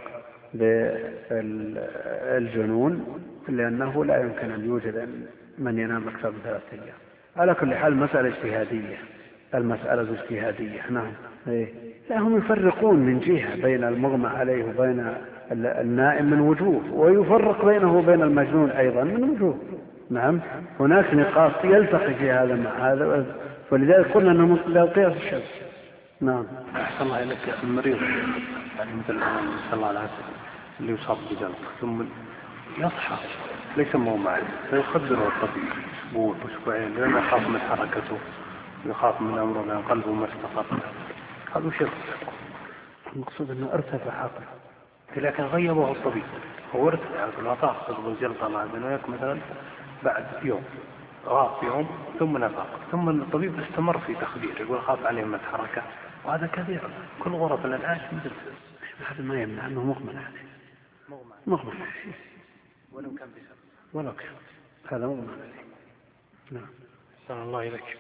بالجنون، لأنه لا يمكن أن يوجد من ينام أكثر من ثلاثة أيام. على كل حال مسألة اجتهادية، المسألة اجتهادية. نعم إيه؟ لا هم يفرقون من جهة بين المغمى عليه وبين النائم من وجوه، ويفرق بينه وبين المجنون أيضا من وجوه. نعم، هناك نقاط يلتقي في هذا مع هذا، ولذلك قلنا أنه من قياس الشمس. نعم. أحسن الله إليك. المريض يعني مثل صلى الله عليه وسلم اللي يصاب بجلط ثم يصحى ليس مغمى فيخدره الطبيب أسبوع أسبوعين لأنه يخاف من حركته ويخاف من أمره لأن قلبه ما استقر، هذا شرك. المقصود أنه ارتفع عقله لكن غيبه الطبيب، هو ارتفع عقله تأخذ الجلطة مع ذلك مثلا بعد يوم غاب يوم ثم نفاق، ثم الطبيب استمر في تخدير يقول خاف عليه من الحركة، وهذا كثير. كل غرف الإنعاش مثل هذا ما يمنع أنه مغمى عليه، مغمى عليه ولو كان بسبب ولو كان هذا مغمى عليه. نعم. أحسن الله إليك.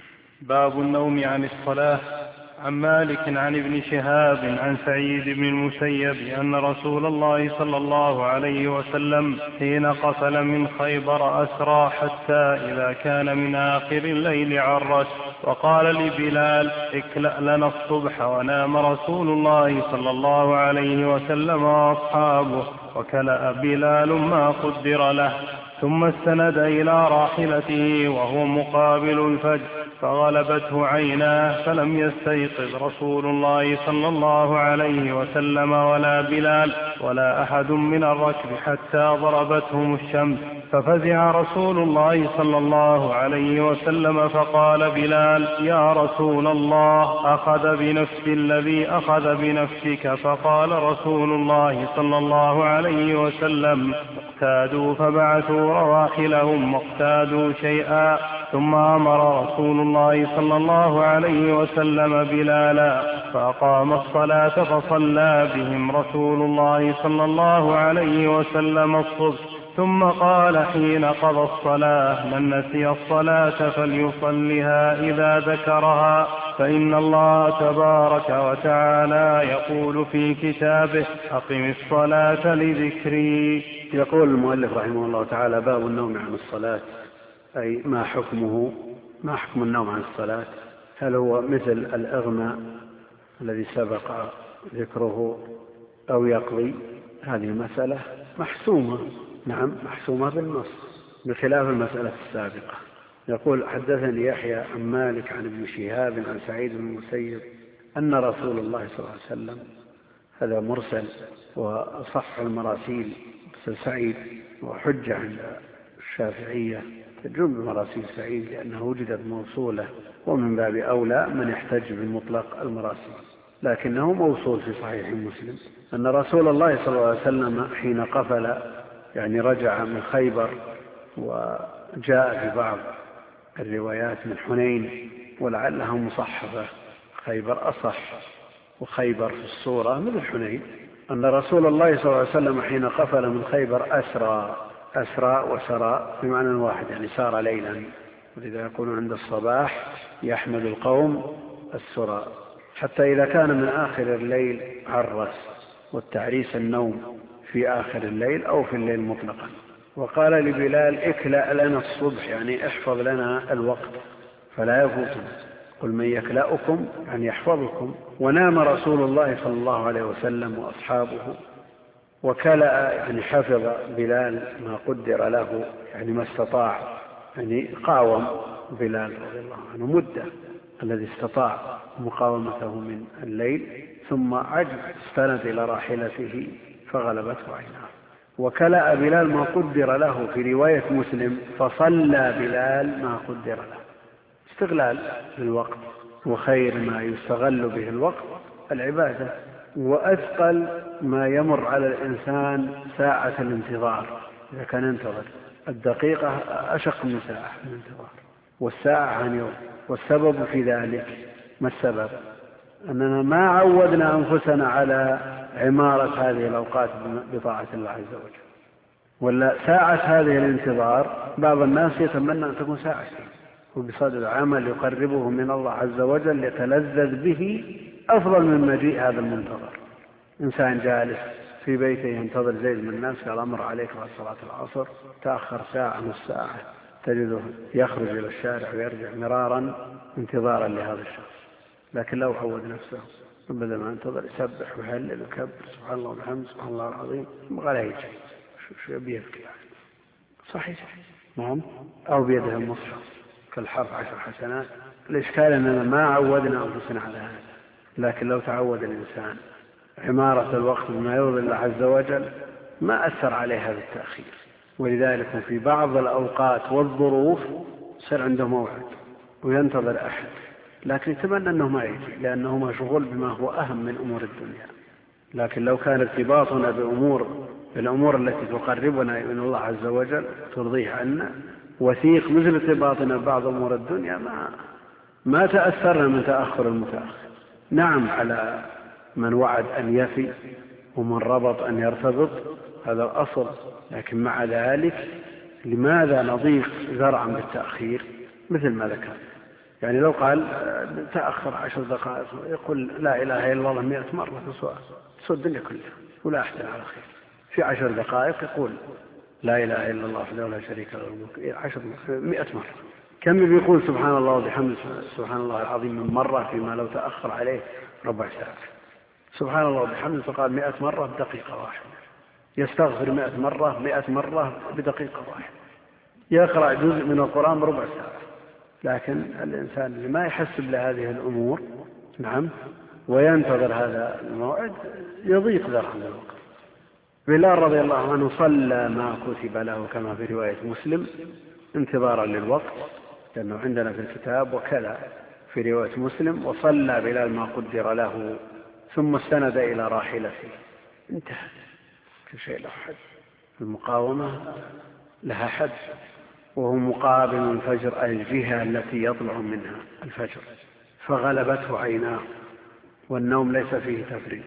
باب النوم عن الصلاة. عن مالك عن ابن شهاب عن سعيد بن المسيب أن رسول الله صلى الله عليه وسلم حين قفل من خيبر أسرى حتى إذا كان من آخر الليل عرس وقال لبلال اكلأ لنا الصبح، ونام رسول الله صلى الله عليه وسلم وأصحابه، وكلأ بلال ما قدر له، ثم استند إلى راحلته وهو مقابل الفجر فغلبته عيناه فلم يستيقظ رسول الله صلى الله عليه وسلم ولا بلال ولا أحد من الركب حتى ضربتهم الشمس، ففزع رسول الله صلى الله عليه وسلم فقال بلال يا رسول الله أخذ بنفس الذي أخذ بنفسك، فقال رسول الله صلى الله عليه وسلم اقتادوا، فبعثوا رواحلهم واقتادوا شيئا، ثم أمر رسول الله صلى الله عليه وسلم بلالا فأقام الصلاة فصلى بهم رسول الله صلى الله عليه وسلم الصبح، ثم قال حين قضى الصلاة من نسي الصلاة فليصلها إذا ذكرها، فإن الله تبارك وتعالى يقول في كتابه أقم الصلاة لذكري. يقول المؤلف رحمه الله تعالى باب النوم عن الصلاة، أي ما حكمه، ما حكم النوم عن الصلاة؟ هل هو مثل الإغماء الذي سبق ذكره أو يقضي؟ هذه مسألة محسومة. نعم محسومة بالنص بخلاف المسألة السابقة. يقول حدثني يحيى عن مالك عن ابن شهاب عن سعيد بن المسيب أن رسول الله صلى الله عليه وسلم، هذا مرسل وصح المراسيل سعيد وحجة عند الشافعية تجوز بمراسيل سعيد لأنه وجدت موصولة، ومن باب أولى من يحتج بمطلق المراسيل، لكنه موصول في صحيح مسلم أن رسول الله صلى الله عليه وسلم حين قفل يعني رجع من خيبر، وجاء في بعض الروايات من حنين ولعلها مصحفة، خيبر أصح وخيبر في الصورة مثل حنين، أن رسول الله صلى الله عليه وسلم حين قفل من خيبر أسرى، أسرى وسرى بمعنى واحد يعني سار ليلا، ولذا يقولون عند الصباح يحمل القوم السرى، حتى إذا كان من آخر الليل عرس، والتعريس النوم في آخر الليل أو في الليل مطلقا. وقال لبلال اكلأ لنا الصبح، يعني احفظ لنا الوقت فلا يفوتنا. قل من يكلأكم يعني يحفظكم. ونام رسول الله صلى الله عليه وسلم وأصحابه، وكلأ يعني حفظ بلال ما قدر له، يعني ما استطاع، يعني قاوم بلال رضي الله عنه مدة الذي استطاع مقاومته من الليل، ثم عجز استند إلى راحلته فغلبته عيناه. وكلأ بلال ما قدر له في رواية مسلم، فصلى بلال ما قدر له. استغلال للوقت، وخير ما يستغل به الوقت العبادة. وأثقل ما يمر على الإنسان ساعة الانتظار، إذا كان ينتظر الدقيقة أشق من ساعة الانتظار، والساعة عن يوم. والسبب في ذلك ما السبب؟ أننا ما عودنا أنفسنا على عمارة هذه الأوقات بطاعة الله عز وجل. ولا ساعة هذه الانتظار بعض الناس يتمنى أن تكون ساعة، وبصدد عمل يقربه من الله عز وجل يتلذذ به أفضل من مجيء هذا المنتظر. إنسان جالس في بيته ينتظر زيد من الناس، قال أمر عليك بعد صلاة العصر، تأخر ساعة نصف ساعة، تجده يخرج إلى الشارع ويرجع مرارا انتظارا لهذا الشخص. لكن لو عود نفسه بدل ما ينتظر يسبح ويهلل ويكبر سبحان الله وبحمده سبحان الله العظيم، ثم قال يجي شو بيبكي يعني. صحيح نعم. أو بيده المصحف كالحرف عشر حسنات. الإشكال أننا ما عودنا أنفسنا على هذا. لكن لو تعود الإنسان عمارة الوقت بما يرضي الله عز وجل ما أثر عليه هذا التأخير. ولذلك في بعض الأوقات والظروف صار عنده موعد وينتظر أحد، لكن يتمنى أنه ما يجي لأنه مشغول بما هو أهم من أمور الدنيا. لكن لو كان ارتباطنا بأمور بالأمور التي تقربنا من الله عز وجل ترضيه عنا وثيق مثل ارتباطنا ببعض أمور الدنيا ما ما تأثرنا من تأخر المتأخر. نعم على من وعد أن يفي ومن ربط أن يرتبط، هذا الأصل. لكن مع ذلك لماذا نضيق ذرعا بالتأخير مثل ما ذكر؟ يعني لو قال تأخر عشر دقائق يقول لا إله إلا الله مئة مرة تسوى تسوى الدنيا كلها ولا أحسن على خير. في عشر دقائق يقول لا إله إلا الله وحده لا شريك له الملك عشر مئة مرة. كم بيقول سبحان الله وبحمده سبحان الله العظيم من مرة فيما لو تأخر عليه ربع ساعة. سبحان الله وبحمده فقال مئة مرة بدقيقة واحدة. يستغفر مئة مرة مئة مرة بدقيقة واحدة. يقرأ جزء من القرآن بربع ساعة. لكن الإنسان اللي ما يحسب لهذه الأمور نعم وينتظر هذا الموعد يضيق ذرعا الوقت. بلال رضي الله عنه صلى ما كتب له كما في رواية مسلم انتظارا للوقت، لأنه عندنا في الكتاب وكذا في رواية مسلم وصلى بلال ما قدر له ثم استند إلى راحلته. انتهى. كل شيء له حد. المقاومة لها حد، وهو مقابل الفجر أي الجهة التي يطلع منها الفجر. فغلبته عيناه، والنوم ليس فيه تفريط.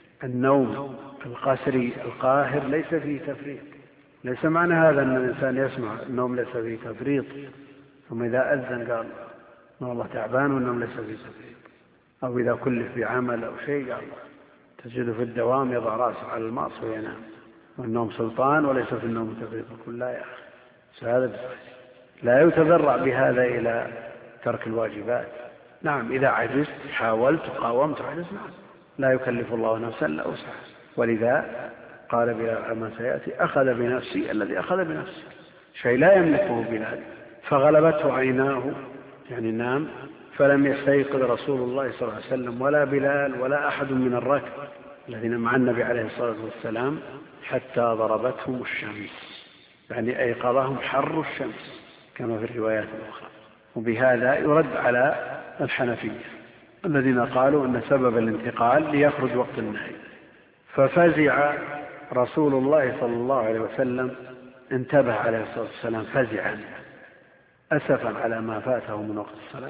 النوم القسري القاهر ليس فيه تفريط. ليس معنى هذا أن الإنسان يسمع النوم ليس فيه تفريط ثم إذا أذن قال ما والله تعبان والنوم ليس فيه تفريط، أو إذا كلف بعمل أو شيء قال تجد في الدوام يضع رأسه على المعصية وينام، والنوم سلطان وليس في النوم تفريط. يقول لا يا أخي هذا لا يتذرع بهذا إلى ترك الواجبات. نعم إذا عجزت حاولت قاومت عجزت نعم لا يكلف الله نفسا إلا وسعها. ولذا قال بلال ما سيأتي أخذ بنفسي الذي أخذ بنفسه، شيء لا يملكه بلال. فغلبته عيناه يعني نام، فلم يستيقظ رسول الله صلى الله عليه وسلم ولا بلال ولا أحد من الركب الذين مع النبي عليه الصلاة والسلام حتى ضربتهم الشمس، يعني أيقظهم حر الشمس كما في الروايات الأخرى. وبهذا يرد على الحنفية الذين قالوا أن سبب الانتقال ليخرج وقت النهي. ففزع رسول الله صلى الله عليه وسلم، انتبه عليه الصلاة والسلام فزعا أسفا على ما فاته من وقت الصلاة.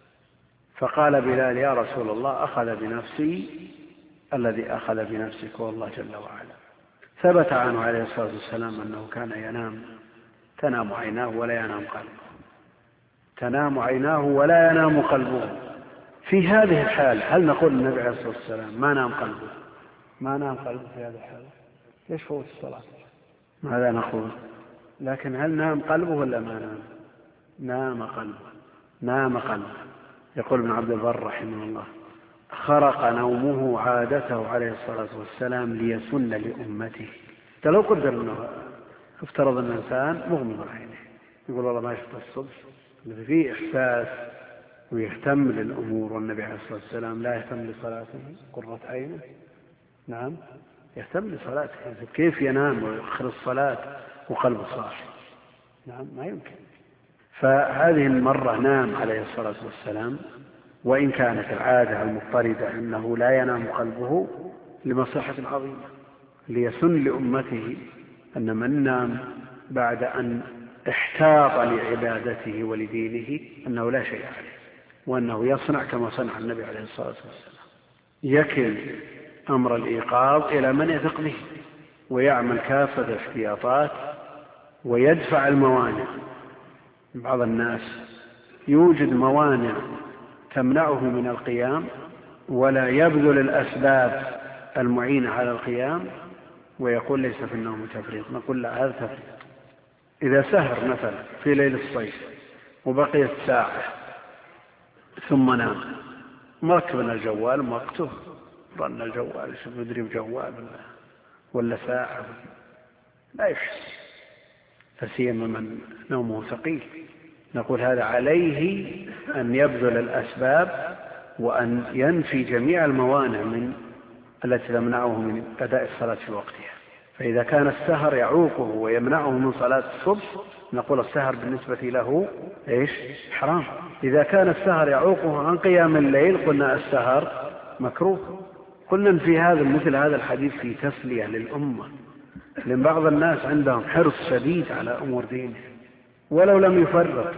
فقال بلال يا رسول الله أخذ بنفسي الذي أخذ بنفسك والله جل وعلا. ثبت عنه عليه الصلاة والسلام أنه كان ينام تنام عيناه ولا ينام قلبه، تنام عيناه ولا ينام قلبه في هذه الحالة هل نقول النبي عليه الصلاة والسلام ما نام قلبه؟ ما نام قلبه في هذه الحالة، ليش فوت الصلاة؟ ماذا نقول؟ لكن هل نام قلبه ولا ما نام؟ نام قلبه، نام قلبه. يقول ابن عبد البر رحمه الله: خرق نومه عادته عليه الصلاة والسلام ليسن لأمته. لو قدر أنه افترض أن الإنسان مغمض عينه يقول والله ما شفت الصبح، الذي فيه إحساس ويهتم للأمور، والنبي عليه الصلاة والسلام لا يهتم لصلاته قرة عينه. نعم يهتم لصلاته، كيف ينام ويؤخر الصلاة وقلبه صاحي؟ نعم ما يمكن. فهذه المرة نام عليه الصلاة والسلام، وإن كانت العادة المضطردة أنه لا ينام قلبه لمصلحة عظيمة ليسن لأمته أن من نام بعد أن احتاط لعبادته ولدينه أنه لا شيء عليه، وأنه يصنع كما صنع النبي عليه الصلاة والسلام، يكل أمر الإيقاظ إلى من يثق به ويعمل كافة الاحتياطات ويدفع الموانع. بعض الناس يوجد موانع تمنعه من القيام ولا يبذل الأسباب المعينة على القيام ويقول ليس في النوم تفريط. نقول لا، هذا تفريط. إذا سهر مثلا في ليل الصيف وبقيت ساعة ثم نام، مركبنا الجوال وقته رن الجوال شوف يدري بجوال ولا ساعة لا يحس، فسيما من نومه ثقيل. نقول هذا عليه أن يبذل الأسباب وأن ينفي جميع الموانع من التي تمنعه من أداء الصلاة في وقتها. فإذا كان السهر يعوقه ويمنعه من صلاة الصبح نقول السهر بالنسبة له إيش؟ حرام. إذا كان السهر يعوقه عن قيام الليل قلنا السهر مكروه. قلنا في هذا مثل هذا الحديث في تسلية للأمة، لأن بعض الناس عندهم حرص شديد على أمور دينه ولو لم يفرط،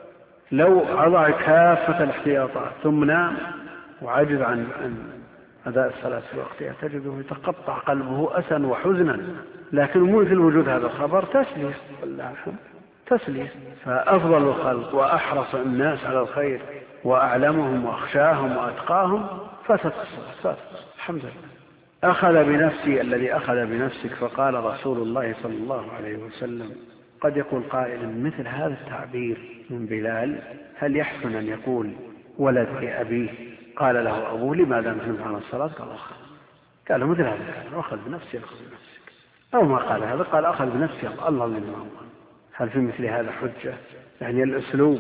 لو أضع كافة الاحتياطات ثم نام وعجز عن أداء الصلاة في وقتها تجده يتقطع قلبه أسا وحزنا. لكن مثل وجود هذا الخبر تسلية، والله الحمد تسلية. فأفضل الخلق وأحرص الناس على الخير وأعلمهم وأخشاهم وأتقاهم فاتت الصلاة، فاتت الحمد لله. أخذ بنفسي الذي أخذ بنفسك، فقال رسول الله صلى الله عليه وسلم. قد يقول قائل مثل هذا التعبير من بلال هل يحسن أن يقول ولد لأبيه قال له أبوه لماذا نزلت عن الصلاة؟ قال أخذ قال مثل هذا الكلام أخذ بنفسي أخذ بنفسك، أو ما قال هذا قال أخذ بنفسي الله لمن هو. هل في مثل هذا حجة؟ يعني الأسلوب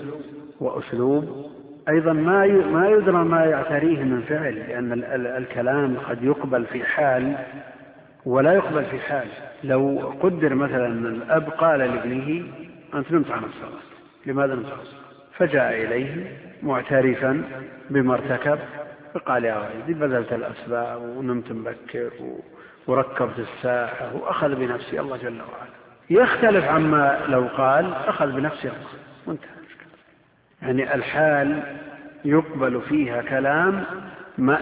وأسلوب أيضا ما ما يدرى ما يعتريه من فعل، لأن الكلام قد يقبل في حال ولا يقبل في حال. لو قدر مثلا الأب قال لابنه أنت نمت عن الصلاة، لماذا نمت عن الصلاة؟ فجاء إليه معترفا بما ارتكب فقال يا ولدي بذلت الأسباب ونمت مبكر وركبت الساعة وأخذ بنفسي الله جل وعلا. يختلف عما لو قال أخذ بنفسي الله، وانتهى. يعني الحال يقبل فيها كلام ما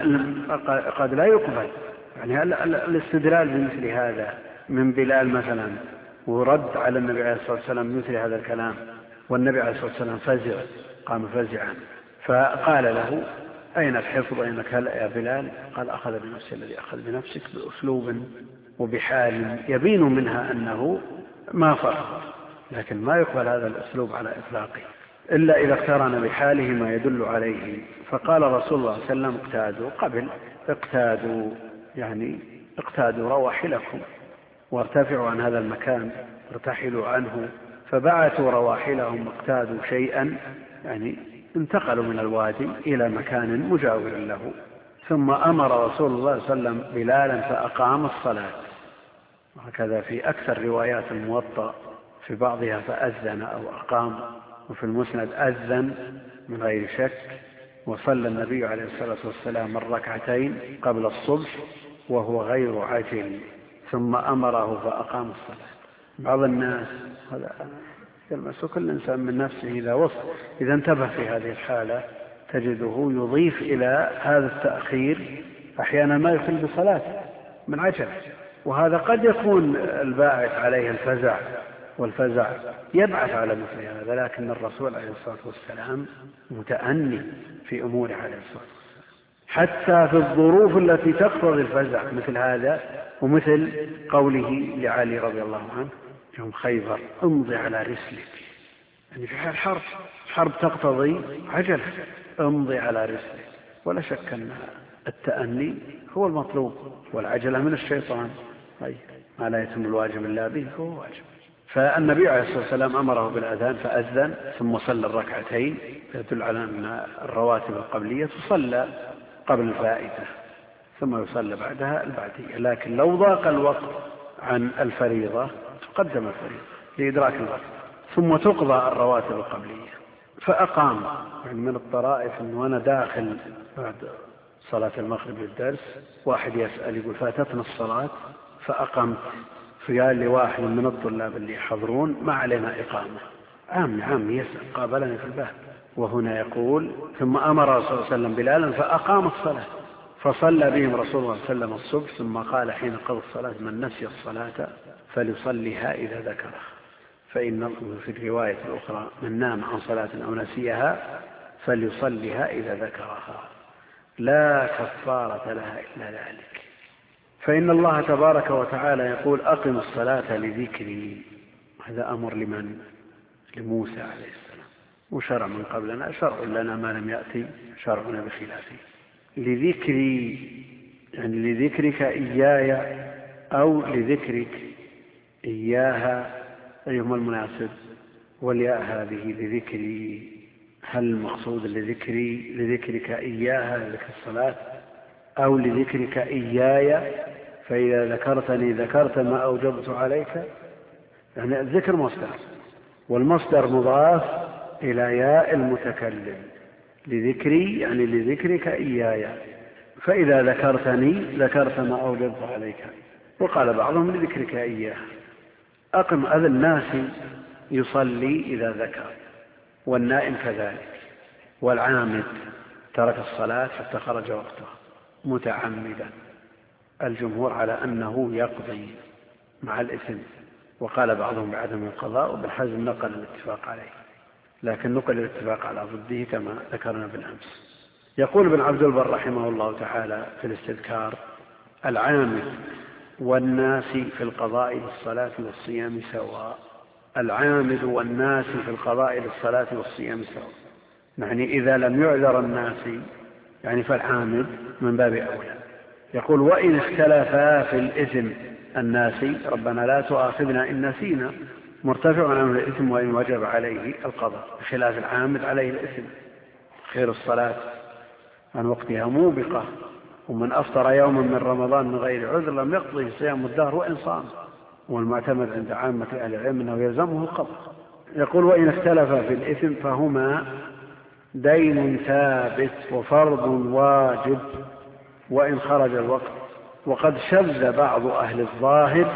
قد لا يقبل. يعني الاستدلال بمثل هذا من بلال مثلا ورد على النبي عليه الصلاة والسلام مثل هذا الكلام، والنبي عليه الصلاة والسلام فزع قام فزعا فقال له أين الحفظ أينك هلأ يا بلال؟ قال أخذ بنفسي الذي أخذ بنفسك، بأسلوب وبحال يبين منها أنه ما فرق، لكن ما يقبل هذا الأسلوب على إطلاقه إلا إذا اقترن بحاله ما يدل عليه. فقال رسول الله صلى الله عليه وسلم اقتادوا قبل اقتادوا يعني اقتادوا رواحلكم وارتفعوا عن هذا المكان ارتحلوا عنه، فبعثوا رواحلهم اقتادوا شيئا يعني انتقلوا من الوادي إلى مكان مجاور له. ثم أمر رسول الله صلى الله عليه وسلم بلالا فأقام الصلاة، وهكذا في أكثر روايات الموطأ في بعضها فأذن أو أقام، وفي المسند أذن من غير شك. وصلى النبي عليه الصلاة والسلام الركعتين قبل الصبح وهو غير عاجل، ثم أمره فأقام الصلاة. بعض الناس هذا يلمس كل إنسان من نفسه إذا وصل إذا انتبه في هذه الحالة تجده يضيف إلى هذا التأخير أحيانا ما يخل بصلاته من عجل، وهذا قد يكون الباعث عليه الفزع، والفزع يبعث على مثل هذا، لكن الرسول عليه الصلاة والسلام متأني في أموره عليه الصلاة والسلام. حتى في الظروف التي تقتضي الفزع مثل هذا، ومثل قوله لعلي رضي الله عنه يوم خيبر امضي على رسلك، يعني في حال حرب حرب تقتضي عجلة، امضي على رسلك. ولا شك أن التأني هو المطلوب، والعجلة من الشيطان، أي ما لا يتم الواجب إلا به هو واجب. فالنبي عليه الصلاة والسلام أمره بالأذان فأذن ثم صلى الركعتين، يدل على أن الرواتب القبلية تصلى قبل الفائتة ثم يصلى بعدها البعدية، لكن لو ضاق الوقت عن الفريضة تقدم الفريضة لإدراك الوقت ثم تقضى الرواتب القبلية. فأقام، يعني من الطرائف أنه أنا داخل بعد صلاة المغرب للدرس واحد يسأل يقول فاتتنا الصلاة فأقمت، فقال لي واحد من الطلاب اللي يحضرون ما علينا إقامة، عام عام يسأل قابلني في الباب، وهنا يقول ثم أمر رسول الله صلى الله عليه وسلم بلالا فأقام الصلاة فصلى بهم رسول الله صلى الله عليه وسلم الصبح، ثم قال حين قضى الصلاة من نسي الصلاة فليصليها إذا ذكرها، فإن في الرواية الأخرى من نام عن صلاة أو نسيها فليصليها إذا ذكرها لا كفارة لها إلا ذلك. فإن الله تبارك وتعالى يقول أقم الصلاة لذكري، هذا أمر لمن؟ لموسى عليه السلام، وشرع من قبلنا شرع لنا ما لم يأتي شرعنا بخلافه. لذكري يعني لذكرك إياي أو لذكرك إياها أيهما المناسب؟ والياء هذه لذكري، هل المقصود لذكري لذكرك إياها لذكر الصلاة أو لذكرك إياي؟ فإذا ذكرتني ذكرت ما أوجبت عليك، يعني الذكر مصدر والمصدر مضاف إلى ياء المتكلم، لذكري يعني لذكرك إياي، فإذا ذكرتني ذكرت ما أوجبت عليك. وقال بعضهم لذكرك إياه. أقم أذى الناس يصلي إذا ذكر، والنائم كذلك، والعامد ترك الصلاة حتى خرج وقتها متعمدا. الجمهور على أنه يقضي مع الإثم، وقال بعضهم بعدم القضاء، وبالحزم نقل الاتفاق عليه، لكن نقل الاتفاق على ضده كما ذكرنا بالأمس. يقول ابن عبد البر رحمه الله تعالى في الاستذكار العامد والناس في القضاء للصلاة والصيام سواء، العامد والناس في القضاء للصلاة والصيام سواء، يعني إذا لم يعذر الناس يعني فالعامد من باب أولى. يقول وإن اختلفا في الإثم الناسي ربنا لا تؤاخذنا إن نسينا مرتفع عنه الإثم وإن وجب عليه القضاء، بخلاف العامد عليه الإثم. خير الصلاة عن وقتها موبقة، ومن أفطر يوما من رمضان من غير عذر لم يقضه صيام الدهر وإن صام، والمعتمد عند عامة أهل العلم أنه يلزمه القضاء. يقول وإن اختلف في الإثم فهما دين ثابت وفرض واجب وإن خرج الوقت. وقد شذ بعض أهل الظاهر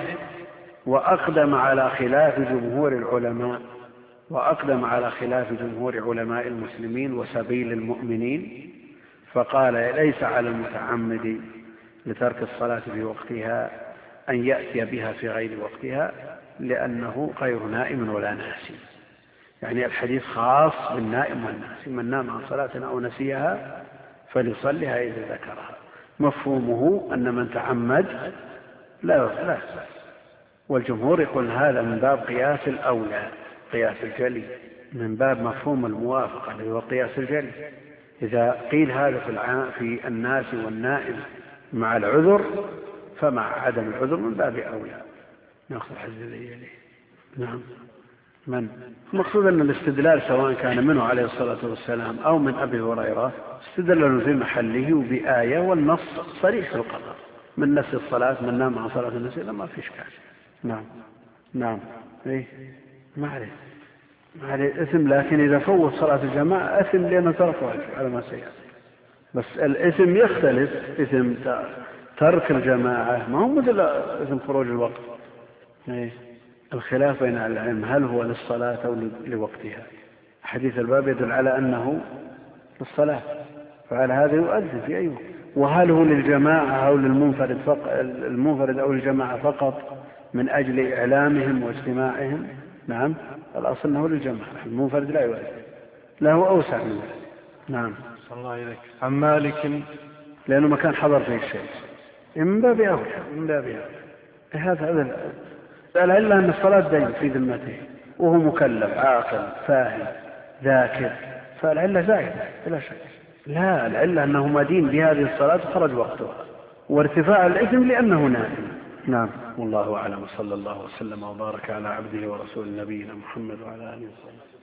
وأقدم على خلاف جمهور العلماء وأقدم على خلاف جمهور علماء المسلمين وسبيل المؤمنين، فقال ليس على المتعمد لترك الصلاة في وقتها أن يأتي بها في غير وقتها لأنه غير نائم ولا ناسي، يعني الحديث خاص بالنائم والناسي، من نام عن صلاة أو نسيها فليصلها إذا ذكرها. مفهومه أن من تعمد لا لا، والجمهور يقول هذا من باب قياس الأولى، قياس الجلي، من باب مفهوم الموافقة اللي هو قياس الجلي. إذا قيل هذا في, الع... في الناس والنائم مع العذر فمع عدم العذر من باب أولى. نأخذ الحديث الذي يليه. نعم. من المقصود أن الاستدلال سواء كان منه عليه الصلاة والسلام أو من أبي هريرة استدلال في محله وبآية، والنص صريح في القضاء، من نسي الصلاة من نام عن صلاة النسي ما في إشكال. نعم نعم إيه ما عليه ما عليه إثم، لكن إذا فوت صلاة الجماعة إثم لأنه ترك واجب على ما سيأتي. بس الإثم يختلف، إثم ترك الجماعة ما هو مثل إثم خروج الوقت. إيه الخلاف بين العلم هل هو للصلاة أو لوقتها. حديث الباب يدل على أنه للصلاة، فعلى هذا يؤذن في أي وقت. وهل هو للجماعة أو للمنفرد فقط، المنفرد أو الجماعة فقط من أجل إعلامهم واجتماعهم؟ نعم الأصل أنه للجماعة، المنفرد لا يؤذن، له أوسع منه. نعم. صلى الله عليك. عن مالك لأنه ما كان حضر فيه شيء، من باب أولى من باب أولى. هذا هذا العلة أن الصلاة دين في ذمته وهو مكلف عاقل فاهم ذاكر، فالعلة زائدة بلا شك. لا، العلة أنه مدين بهذه الصلاة خرج وقتها، وارتفاع الإثم لأنه نائم. نعم، والله أعلم، صلى الله وسلم وبارك على عبده ورسول نبينا محمد وعلى آله وصحبه.